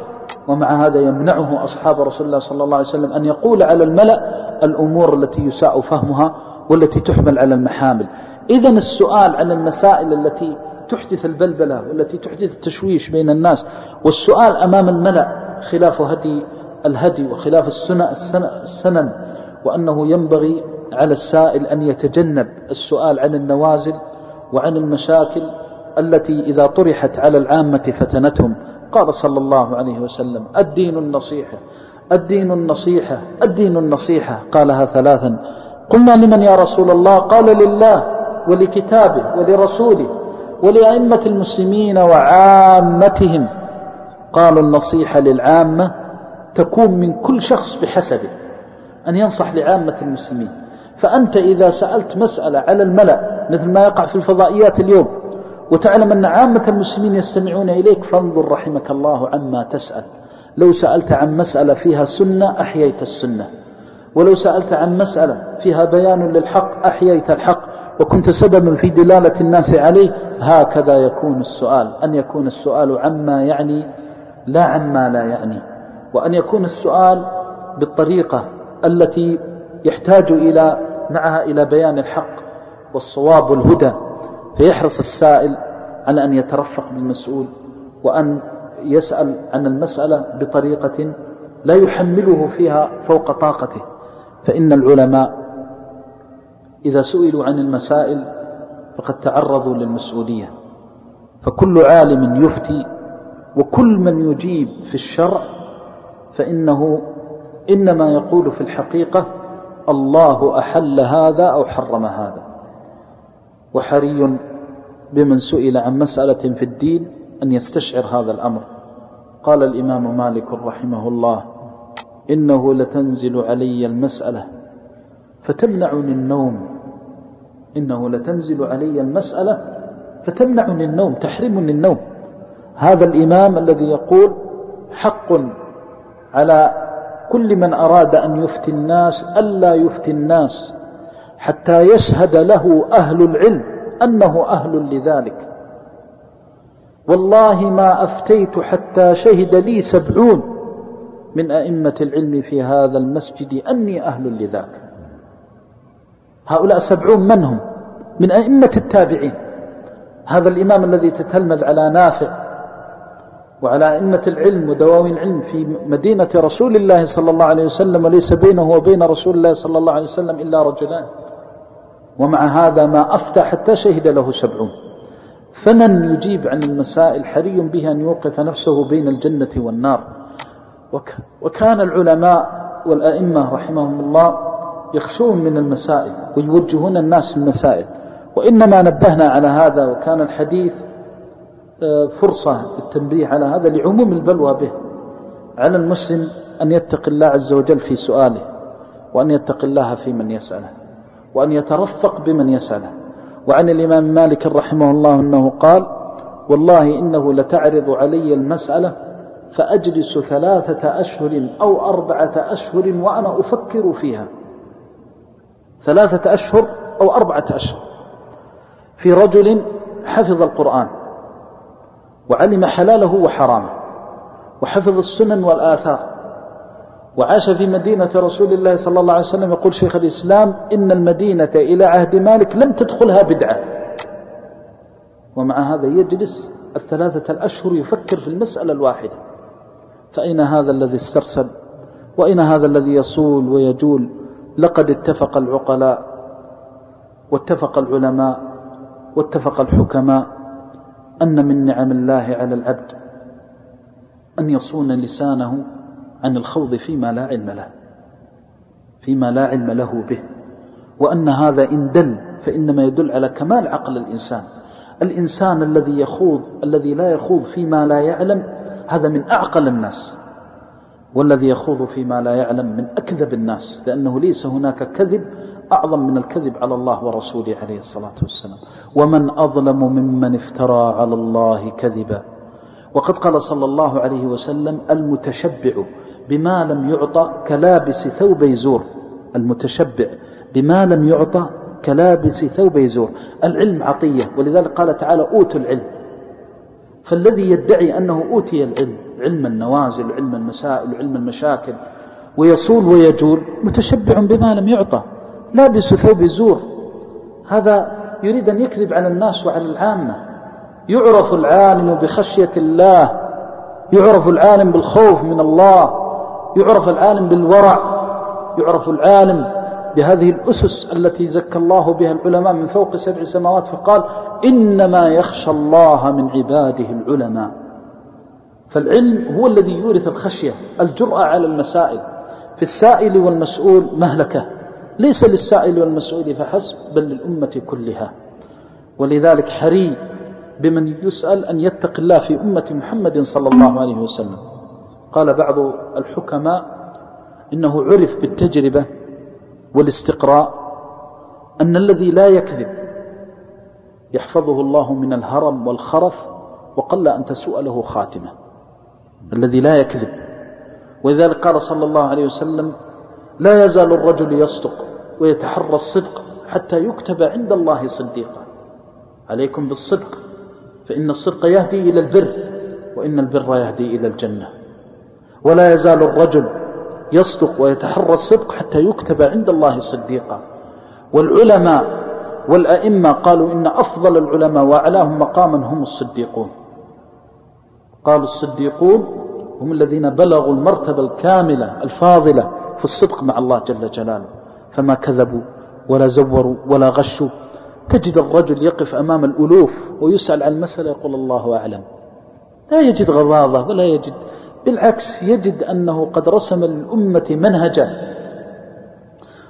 ومع هذا يمنعه أصحاب رسول الله صلى الله عليه وسلم أن يقول على الملأ الأمور التي يساء فهمها والتي تحمل على المحامل. إذن السؤال عن المسائل التي تحدث البلبلة والتي تحدث التشويش بين الناس، والسؤال أمام الملأ خلاف الهدي وخلاف السنن، وأنه ينبغي على السائل أن يتجنب السؤال عن النوازل وعن المشاكل التي إذا طرحت على العامة فتنتهم. قال صلى الله عليه وسلم: الدين النصيحة، الدين النصيحة، الدين النصيحة. قالها ثلاثا. قلنا: لمن يا رسول الله؟ قال: لله ولكتابه ولرسوله ولأئمة المسلمين وعامتهم. قالوا: النصيحة للعامة تكون من كل شخص بحسبه، أن ينصح لعامة المسلمين. فأنت إذا سألت مسألة على الملأ مثل ما يقع في الفضائيات اليوم وتعلم أن عامة المسلمين يستمعون إليك، فانظر رحمك الله عما تسأل. لو سألت عن مسألة فيها سنة أحييت السنة، ولو سألت عن مسألة فيها بيان للحق أحييت الحق، وكنت سببا في دلالة الناس عليه. هكذا يكون السؤال، أن يكون السؤال عما يعني لا عما لا يعني، وأن يكون السؤال بالطريقة التي يحتاج معها إلى بيان الحق والصواب والهدى، فيحرص السائل على أن يترفق بالمسؤول وأن يسأل عن المسألة بطريقة لا يحمله فيها فوق طاقته. فإن العلماء إذا سئلوا عن المسائل فقد تعرضوا للمسؤولية، فكل عالم يفتي وكل من يجيب في الشرع فإنه إنما يقول في الحقيقة الله أحل هذا أو حرم هذا. وحري بمن سئل عن مسألة في الدين أن يستشعر هذا الأمر. قال الإمام مالك رحمه الله: إنه لتنزل علي المسألة فتمنعني النوم. إنه لتنزل علي المسألة فتمنعني النوم، تحرمني النوم. هذا الإمام الذي يقول حق على كل من أراد أن يفتي الناس ألا يفتي الناس حتى يشهد له أهل العلم أنه أهل لذلك. والله ما أفتيت حتى شهد لي 70 من أئمة العلم في هذا المسجد أني أهل لذاك. هؤلاء 70 من هم؟ من أئمة التابعين. هذا الإمام الذي تتلمذ على نافع وعلى أئمة العلم ودواوين العلم في مدينة رسول الله صلى الله عليه وسلم، وليس بينه وبين رسول الله صلى الله عليه وسلم إلا رجلان، ومع هذا ما أفتى حتى شهد له 70. فمن يجيب عن المسائل حري به أن يوقف نفسه بين الجنة والنار. وكان العلماء والأئمة رحمهم الله يخشون من المسائل ويوجهون الناس المسائل، وإنما نبهنا على هذا، وكان الحديث فرصة للتنبيه على هذا لعموم البلوى به. على المسلم أن يتقي الله عز وجل في سؤاله، وأن يتقي الله في من يسأله، وأن يترفق بمن يسأله. وعن الإمام مالك رحمه الله أنه قال: والله إنه لتعرض علي المسألة فأجلس 3 أشهر أو 4 أشهر وأنا أفكر فيها. 3 أشهر أو 4 أشهر في رجل حفظ القرآن وعلم حلاله وحرامه وحفظ السنن والآثار وعاش في مدينة رسول الله صلى الله عليه وسلم. يقول شيخ الإسلام: إن المدينة إلى عهد مالك لم تدخلها بدعة، ومع هذا يجلس 3 أشهر يفكر في المسألة الواحدة. فأين هذا الذي استرسل؟ وأين هذا الذي يصول ويجول؟ لقد اتفق العقلاء واتفق العلماء واتفق الحكماء أن من نعم الله على العبد أن يصون لسانه عن الخوض فيما لا علم له، فيما لا علم له به، وأن هذا إن دل فإنما يدل على كمال عقل الإنسان. الإنسان الذي يخوض، الذي لا يخوض فيما لا يعلم، هذا من أعقل الناس، والذي يخوض فيما لا يعلم من أكذب الناس، لأنه ليس هناك كذب أعظم من الكذب على الله ورسوله عليه الصلاة والسلام. ومن أظلم ممن افترى على الله كذبا. وقد قال صلى الله عليه وسلم: المتشبع بما لم يعطى كلابس ثوب زور. المتشبع بما لم يعطى كلابس ثوب زور. العلم عطية، ولذلك قال تعالى: أوتوا العلم. فالذي يدعي أنه أوتي العلم، علم النوازل، علم المسائل، علم المشاكل، ويصول ويجول، متشبع بما لم يعطى، لابس ثوب زور. هذا يريد أن يكذب على الناس وعلى العامة. يعرف العالم بخشية الله، يعرف العالم بالخوف من الله، يعرف العالم بالورع، يعرف العالم بهذه الأسس التي زكى الله بها العلماء من فوق 7 سماوات، فقال: إنما يخشى الله من عباده العلماء. فالعلم هو الذي يورث الخشية، الجرأة على المسائل. في السائل والمسؤول مهلكة، ليس للسائل والمسؤول فحسب، بل للأمة كلها. ولذلك حري بمن يسأل أن يتقي الله في أمة محمد صلى الله عليه وسلم. قال بعض الحكماء: إنه عرف بالتجربة والاستقراء أن الذي لا يكذب يحفظه الله من الهرم والخرف، وقل أن تسوء له خاتمة. الذي لا يكذب. ولذلك قال صلى الله عليه وسلم: لا يزال الرجل يصدق ويتحرى الصدق حتى يكتب عند الله صديقا. عليكم بالصدق، فإن الصدق يهدي إلى البر، وإن البر يهدي إلى الجنة. ولا يزال الرجل يصدق ويتحرى الصدق حتى يكتب عند الله صديقا. والعلماء والأئمة قالوا إن أفضل العلماء وأعلاهم مقاما هم الصديقون. قالوا الصديقون هم الذين بلغوا المرتبة الكاملة الفاضلة في الصدق مع الله جل جلاله، فما كذبوا ولا زوروا ولا غشوا. تجد الرجل يقف أمام الألوف ويسأل عن المسألة يقول الله أعلم، لا يجد غضاضة ولا يجد، بالعكس يجد أنه قد رسم للأمة منهجا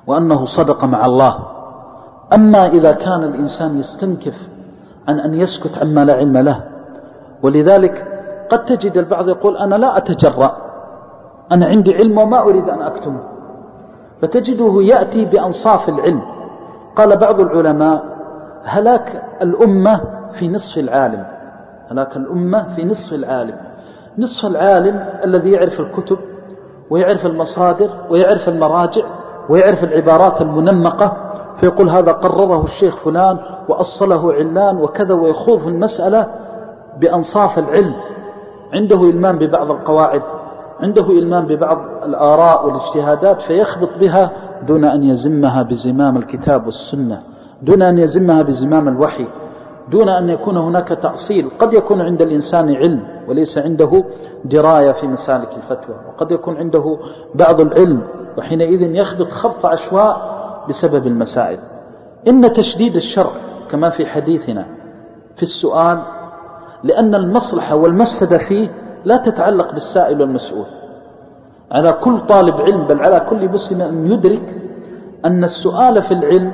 وأنه صدق مع الله. أما إذا كان الإنسان يستنكف عن أن يسكت عما لا علم له، ولذلك قد تجد البعض يقول أنا لا أتجرأ، أنا عندي علم وما أريد أن أكتمه، فتجده يأتي بأنصاف العلم. قال بعض العلماء هلاك الأمة في نصف العالم، هلاك الأمة في نصف العالم. نصف العالم الذي يعرف الكتب ويعرف المصادر ويعرف المراجع ويعرف العبارات المنمقة، فيقول هذا قرره الشيخ فلان وأصله علان وكذا، ويخوض في المسألة بأنصاف العلم، عنده إلمام ببعض القواعد، عنده إلمام ببعض الآراء والاجتهادات، فيخبط بها دون أن يزمها بزمام الكتاب والسنة، دون أن يزمها بزمام الوحي، دون أن يكون هناك تأصيل. قد يكون عند الإنسان علم وليس عنده دراية في مسالك الفتوى، وقد يكون عنده بعض العلم، وحينئذ يخبط خبط عشواء بسبب المسائل. إن تشديد الشرع كما في حديثنا في السؤال، لأن المصلحة والمفسدة فيه لا تتعلق بالسائل والمسؤول. على كل طالب علم بل على كل مسلم أن يدرك أن السؤال في العلم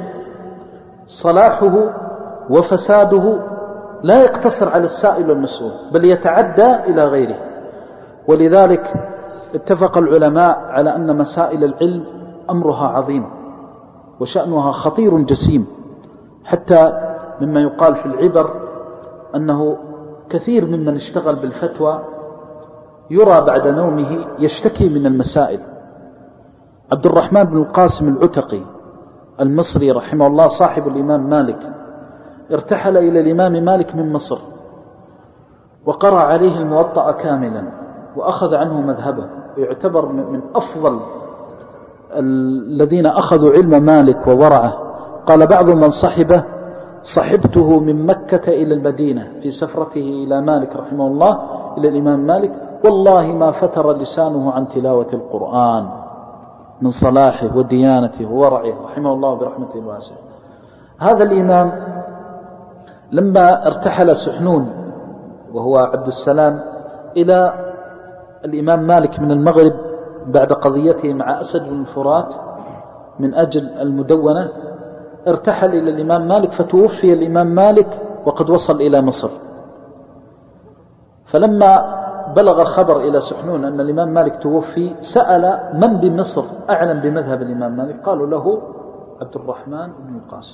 صلاحه وفساده لا يقتصر على السائل والمسؤول، بل يتعدى إلى غيره. ولذلك اتفق العلماء على أن مسائل العلم أمرها عظيم وشأنها خطير جسيم، حتى مما يقال في العبر أنه كثير ممن اشتغل بالفتوى يرى بعد نومه يشتكي من المسائل. عبد الرحمن بن القاسم العتقي المصري رحمه الله صاحب الإمام مالك ارتحل إلى الإمام مالك من مصر وقرأ عليه الموطأ كاملا وأخذ عنه مذهبه، ويعتبر من أفضل الذين أخذوا علم مالك وورعه. قال بعض من صحبه صحبته من مكة إلى المدينة في سفرته إلى مالك رحمه الله إلى الإمام مالك، والله ما فتر لسانه عن تلاوة القرآن من صلاحه وديانته وورعه رحمه الله برحمته الواسعة. هذا الإمام لما ارتحل سحنون وهو عبد السلام إلى الإمام مالك من المغرب بعد قضيته مع أسد بن الفرات من أجل المدونة، ارتحل إلى الإمام مالك، فتوفي الإمام مالك وقد وصل إلى مصر. فلما بلغ خبر إلى سحنون أن الإمام مالك توفي، سأل من بمصر أعلم بمذهب الإمام مالك، قالوا له عبد الرحمن بن القاسم.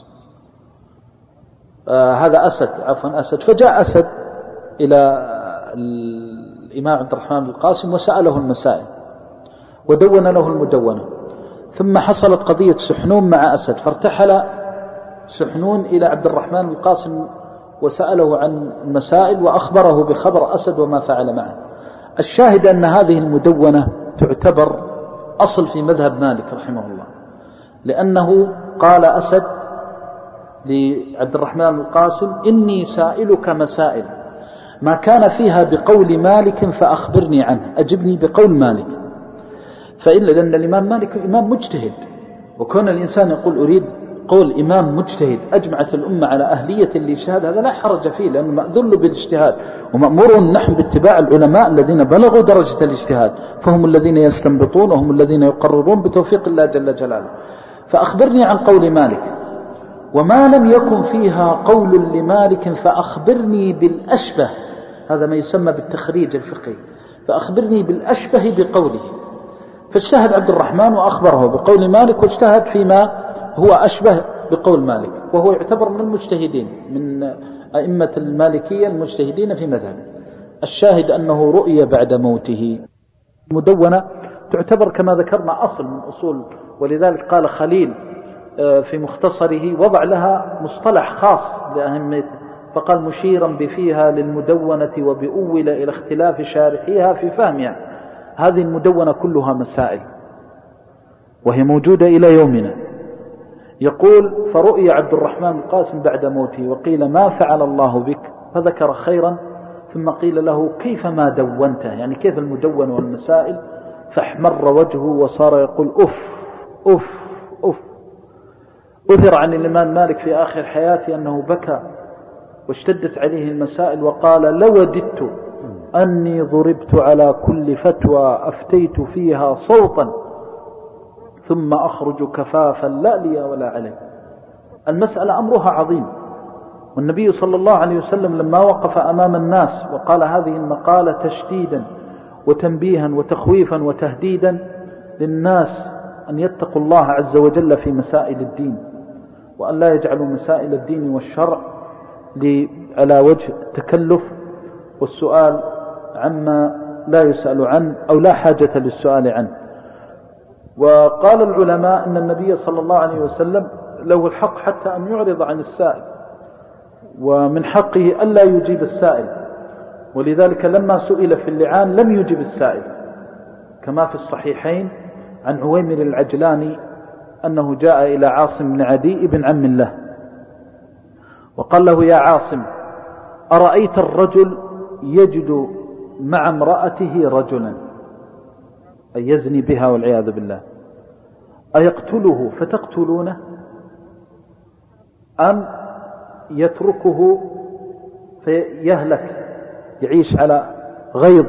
هذا أسد. فجاء أسد إلى الإمام عبد الرحمن بن القاسم وسأله المسائل ودون له المدونة. ثم حصلت قضية سحنون مع أسد، فارتحل سحنون إلى عبد الرحمن بن القاسم وسأله عن المسائل وأخبره بخبر أسد وما فعل معه. الشاهد أن هذه المدونة تعتبر أصل في مذهب مالك رحمه الله، لأنه قال أسد لعبد الرحمن بن القاسم إني سائلك مسائل ما كان فيها بقول مالك فأخبرني عنه، أجبني بقول مالك. فإلا لأن الإمام مالك إمام مجتهد، وكون الإنسان يقول أريد قول إمام مجتهد أجمعت الأمة على أهلية الاجتهاد، هذا لا حرج فيه، لأنه مأذن بالاجتهاد ومأمور نحن باتباع العلماء الذين بلغوا درجة الاجتهاد، فهم الذين يستنبطون وهم الذين يقررون بتوفيق الله جل جلاله. فأخبرني عن قول مالك، وما لم يكن فيها قول لمالك فأخبرني بالأشبه، هذا ما يسمى بالتخريج الفقهي، فأخبرني بالأشبه بقوله. فاجتهد عبد الرحمن وأخبره بقول مالك، واجتهد فيما هو أشبه بقول مالك، وهو يعتبر من المجتهدين من أئمة المالكية المجتهدين في مذهب. الشاهد أنه رؤي بعد موته. المدونة تعتبر كما ذكرنا أصل من أصول، ولذلك قال خليل في مختصره وضع لها مصطلح خاص لأهميته، فقال مشيرا بفيها للمدونة وبأول إلى اختلاف شارحيها في فهمها. هذه المدونة كلها مسائل وهي موجودة إلى يومنا. يقول فرؤي عبد الرحمن القاسم بعد موته وقيل ما فعل الله بك، فذكر خيرا، ثم قيل له كيف ما دونته، يعني كيف المدونة والمسائل، فاحمر وجهه وصار يقول أف أف أف. أثر عن الإمام مالك في آخر حياته أنه بكى واشتدت عليه المسائل وقال لوددت أني ضربت على كل فتوى أفتيت فيها صوتا ثم أخرج كفافا لا لي ولا علي. المسألة أمرها عظيم، والنبي صلى الله عليه وسلم لما وقف أمام الناس وقال هذه المقالة تشديدا وتنبيها وتخويفا وتهديدا للناس أن يتقوا الله عز وجل في مسائل الدين، وأن لا يجعلوا مسائل الدين والشرع على وجه التكلف والسؤال عما لا يسأل عنه أو لا حاجة للسؤال عنه. وقال العلماء أن النبي صلى الله عليه وسلم له الحق حتى أن يعرض عن السائل، ومن حقه ألا يجيب السائل، ولذلك لما سئل في اللعان لم يجب السائل، كما في الصحيحين عن عويمر العجلاني أنه جاء إلى عاصم بن عدي ابن عم الله وقال له: يا عاصم، أرأيت الرجل يجد مع امرأته رجلا، أي يزني بها والعياذ بالله، أيقتله فتقتلونه أم يتركه فيهلك يعيش على غيظ؟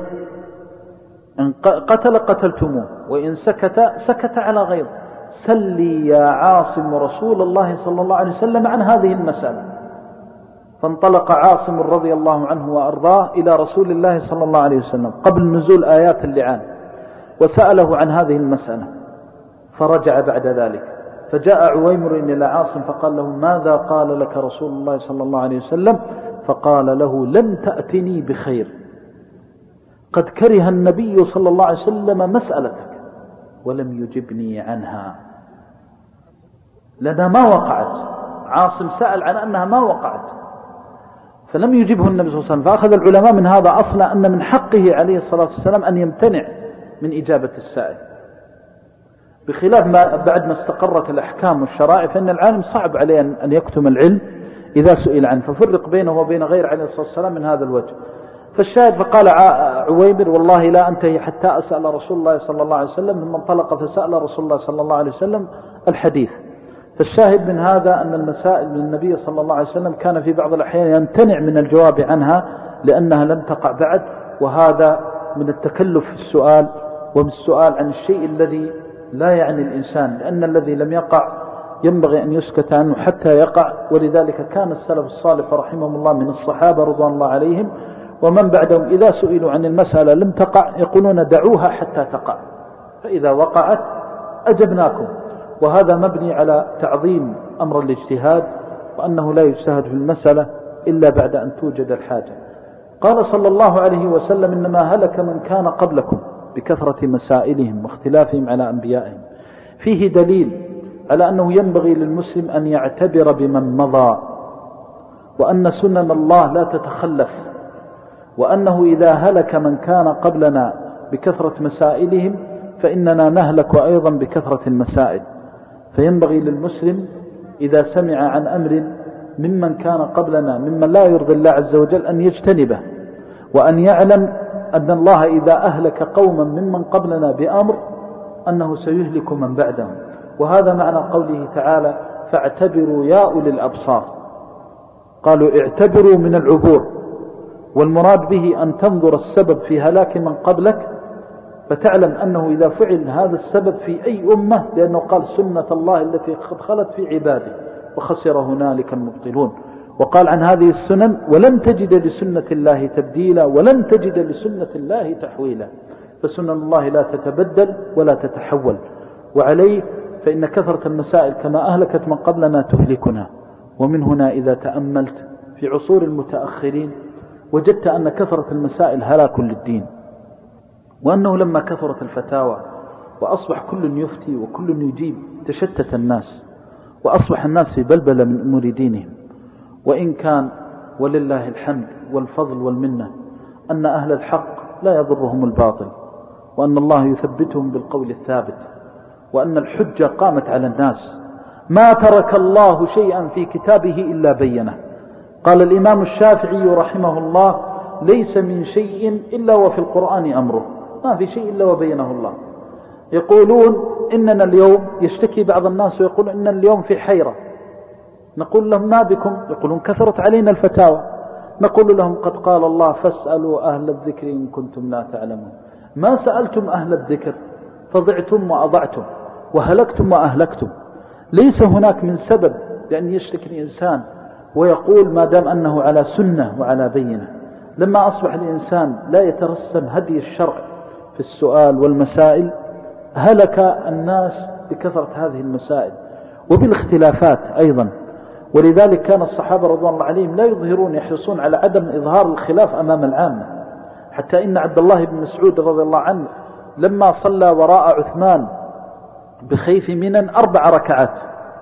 إن قتل قتلتموه، وإن سكت سكت على غيظ. سلي يا عاصم رسول الله صلى الله عليه وسلم عن هذه المسألة. فانطلق عاصم رضي الله عنه وأرضاه إلى رسول الله صلى الله عليه وسلم قبل نزول آيات اللعان وسأله عن هذه المسألة، فرجع بعد ذلك فجاء عويمر إلى عاصم فقال له: ماذا قال لك رسول الله صلى الله عليه وسلم؟ فقال له: لم تأتني بخير، قد كره النبي صلى الله عليه وسلم مسألتك ولم يجبني عنها. لأنها ما وقعت، عاصم سأل عن أنها ما وقعت فلم يجبه النبي صلى الله عليه وسلم. فأخذ العلماء من هذا أصلا أن من حقه عليه الصلاة والسلام أن يمتنع من إجابة السائل، بخلاف ما بعد ما استقرت الأحكام والشرائع فإن العالم صعب عليه أن يكتم العلم إذا سئل عنه، ففرق بينه وبين غير عليه الصلاة والسلام من هذا الوجه. فالشاهد فقال عويمر: والله لا أنتهي حتى أسأل رسول الله صلى الله عليه وسلم. ثم انطلق فسأل رسول الله صلى الله عليه وسلم الحديث. فالشاهد من هذا أن المسائل للنبي صلى الله عليه وسلم كان في بعض الأحيان يمتنع من الجواب عنها لأنها لم تقع بعد، وهذا من التكلف في السؤال ومن السؤال عن الشيء الذي لا يعني الإنسان، لأن الذي لم يقع ينبغي أن يسكت عنه حتى يقع. ولذلك كان السلف الصالح رحمهم الله من الصحابة رضوان الله عليهم ومن بعدهم إذا سئلوا عن المسألة لم تقع يقولون: دعوها حتى تقع، فإذا وقعت أجبناكم. وهذا مبني على تعظيم أمر الاجتهاد، وأنه لا يجتهد في المسألة إلا بعد أن توجد الحاجة. قال صلى الله عليه وسلم: إنما هلك من كان قبلكم بكثرة مسائلهم واختلافهم على أنبيائهم. فيه دليل على أنه ينبغي للمسلم أن يعتبر بمن مضى، وأن سنن الله لا تتخلف، وأنه إذا هلك من كان قبلنا بكثرة مسائلهم فإننا نهلك أيضا بكثرة المسائل. فينبغي للمسلم إذا سمع عن أمر ممن كان قبلنا ممن لا يرضي الله عز وجل أن يجتنبه، وأن يعلم أن الله إذا أهلك قوما ممن قبلنا بأمر أنه سيهلك من بعدهم. وهذا معنى قوله تعالى: فاعتبروا يا أولي الأبصار. قالوا اعتبروا من العبور، والمراد به أن تنظر السبب في هلاك من قبلك فتعلم أنه إذا فعل هذا السبب في أي أمة، لأنه قال: سنة الله التي قد خلت في عباده وخسر هنالك المبطلون. وقال عن هذه السنن: ولن تجد لسنة الله تبديلا ولن تجد لسنة الله تحويلا. فسنن الله لا تتبدل ولا تتحول، وعليه فإن كثرة المسائل كما أهلكت من قبلنا تهلكنا. ومن هنا إذا تأملت في عصور المتأخرين وجدت أن كثرة المسائل هلاك للدين، وأنه لما كثرت الفتاوى وأصبح كل يفتي وكل يجيب تشتت الناس، وأصبح الناس في بلبلة من أمور دينهم. وإن كان ولله الحمد والفضل والمنة أن أهل الحق لا يضرهم الباطل، وأن الله يثبتهم بالقول الثابت، وأن الحجة قامت على الناس. ما ترك الله شيئا في كتابه إلا بينه. قال الإمام الشافعي رحمه الله: ليس من شيء إلا وفي القرآن أمره. ما في شيء إلا وبينه الله. يقولون إننا اليوم، يشتكي بعض الناس ويقول إننا اليوم في حيرة. نقول لهم: ما بكم؟ يقولون: كثرت علينا الفتاوى. نقول لهم: قد قال الله: فاسألوا أهل الذكر إن كنتم لا تعلمون. ما سألتم أهل الذكر فضعتم وأضعتم، وهلكتم وأهلكتم. ليس هناك من سبب لأن يشتكي الإنسان ويقول ما دام أنه على سنة وعلى بينة. لما أصبح الإنسان لا يترسم هدي الشرع في السؤال والمسائل هلك الناس بكثرة هذه المسائل وبالاختلافات أيضا. ولذلك كان الصحابة رضوان الله عليهم لا يظهرون، يحرصون على عدم إظهار الخلاف أمام العامة، حتى إن عبد الله بن مسعود رضي الله عنه لما صلى وراء عثمان بخيف منى 4 ركعات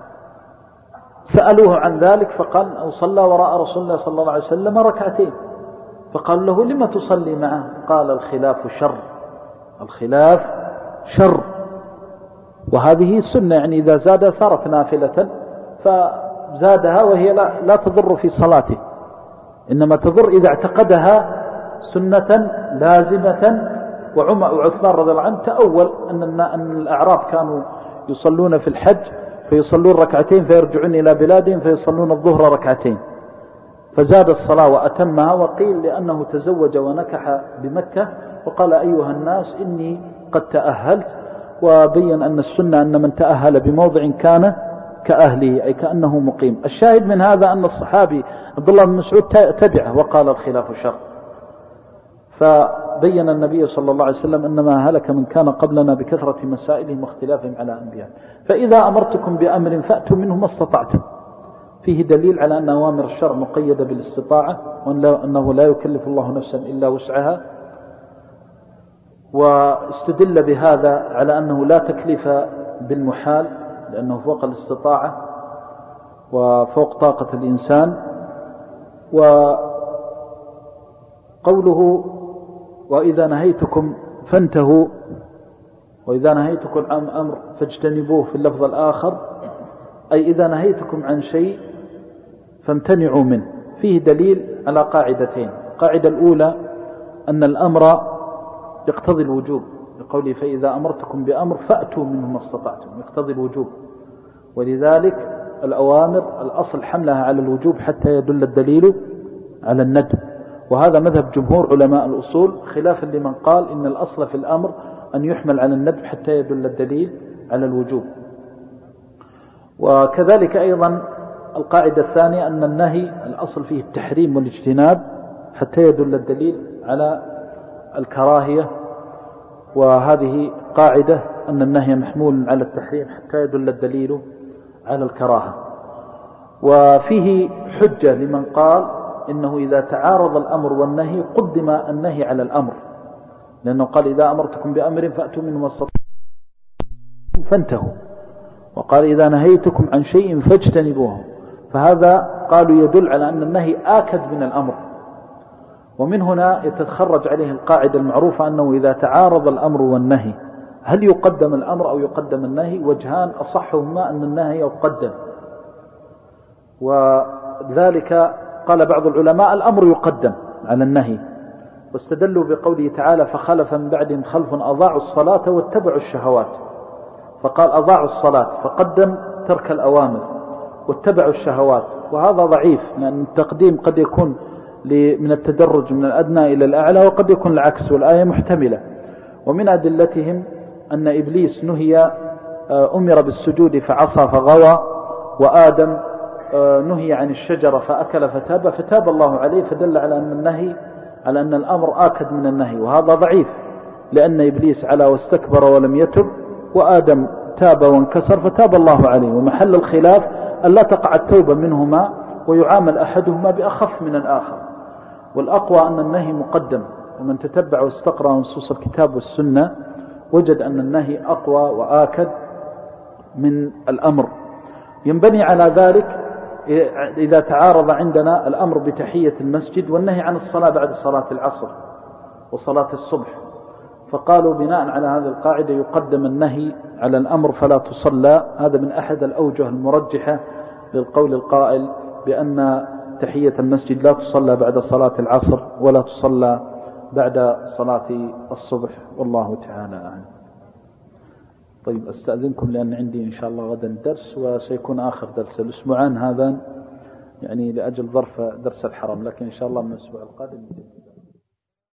سألوه عن ذلك فقال أو صلى وراء رسول الله صلى الله عليه وسلم 2 ركعتين. فقال له لما تصلي معه؟ قال الخلاف شر، الخلاف شر. وهذه سنة، يعني إذا زاد صارت نافلة فزادها وهي لا تضر في صلاته، إنما تضر إذا اعتقدها سنة لازمة. وعثمان رضي الله عنه تأول أن الأعراب كانوا يصلون في الحج فيصلون 2 ركعتين فيرجعون إلى بلادهم فيصلون الظهر 2 ركعتين، فزاد الصلاة وأتمها. وقيل لأنه تزوج ونكح بمكة وقال أيها الناس إني قد تأهلت، وبين أن السنة أن من تأهل بموضع كان كأهله أي كأنه مقيم. الشاهد من هذا أن الصحابي عبد الله بن مسعود تبعه وقال الخلاف شر. فبين النبي صلى الله عليه وسلم أنما هلك من كان قبلنا بكثرة مسائلهم واختلافهم على أنبياء. فإذا أمرتكم بأمر فأتوا منه ما استطعتم، فيه دليل على أن أوامر الشرع مقيدة بالاستطاعة وأنه لا يكلف الله نفسا إلا وسعها. واستدل بهذا على أنه لا تكليف بالمحال لأنه فوق الاستطاعة وفوق طاقة الإنسان. وقوله وإذا نهيتكم فانتهوا، وإذا نهيتكم عن أمر فاجتنبوه في اللفظ الآخر، أي إذا نهيتكم عن شيء فامتنعوا منه. فيه دليل على قاعدتين. القاعدة الأولى أن الأمر يقتضي الوجوب، لقوله فإذا أمرتكم بأمر فأتوا منه ما استطعتم، يقتضي الوجوب. ولذلك الأوامر الأصل حملها على الوجوب حتى يدل الدليل على الندب، وهذا مذهب جمهور علماء الأصول، خلافا لمن قال إن الأصل في الأمر أن يحمل على الندب حتى يدل الدليل على الوجوب. وكذلك أيضا القاعدة الثانية أن النهي الأصل فيه التحريم والاجتناب حتى يدل الدليل على الكراهية، وهذه قاعدة أن النهي محمول على التحريم حتى يدل الدليل على الكراهة. وفيه حجة لمن قال إنه إذا تعارض الأمر والنهي قدم النهي على الأمر، لأنه قال إذا أمرتكم بأمر فأتوا منه ما استطعتم فانتهوا، وقال إذا نهيتكم عن شيء فاجتنبوه، فهذا قالوا يدل على أن النهي آكد من الأمر. ومن هنا يتخرج عليه القاعدة المعروفة أنه إذا تعارض الأمر والنهي هل يقدم الأمر أو يقدم النهي؟ وجهان أصحهما أن النهي يقدم، وذلك قال بعض العلماء الأمر يقدم على النهي، واستدلوا بقوله تعالى فخلف من بعدهم خلف أضاعوا الصلاة واتبعوا الشهوات، فقال أضاعوا الصلاة فقدم ترك الأوامر واتبعوا الشهوات. وهذا ضعيف، لأن التقديم قد يكون من التدرج من الأدنى إلى الأعلى، وقد يكون العكس، والآية محتملة. ومن أدلتهم أن إبليس أمر بالسجود فعصى فغوى، وآدم نهي عن الشجرة فأكل فتاب الله عليه، فدل على أن النهي على أن الأمر آكد من النهي، وهذا ضعيف، لأن إبليس علا واستكبر ولم يتب، وآدم تاب وانكسر فتاب الله عليه. ومحل الخلاف أن لا تقع التوبة منهما ويعامل أحدهما بأخف من الآخر. والأقوى أن النهي مقدم، ومن تتبع واستقرأ نصوص الكتاب والسنة وجد أن النهي أقوى وآكد من الأمر. ينبني على ذلك إذا تعارض عندنا الأمر بتحية المسجد والنهي عن الصلاة بعد صلاة العصر وصلاة الصبح، فقالوا بناء على هذه القاعدة يقدم النهي على الأمر فلا تصلى. هذا من أحد الأوجه المرجحة للقول القائل بأن تحية المسجد لا تصلى بعد صلاة العصر ولا تصلى بعد صلاة الصبح، والله تعالى أعلم. طيب أستأذنكم لأن عندي إن شاء الله غدا درس، وسيكون آخر درس الأسبوعان هذا، يعني لأجل ظرف درس الحرم، لكن إن شاء الله من الأسبوع القادم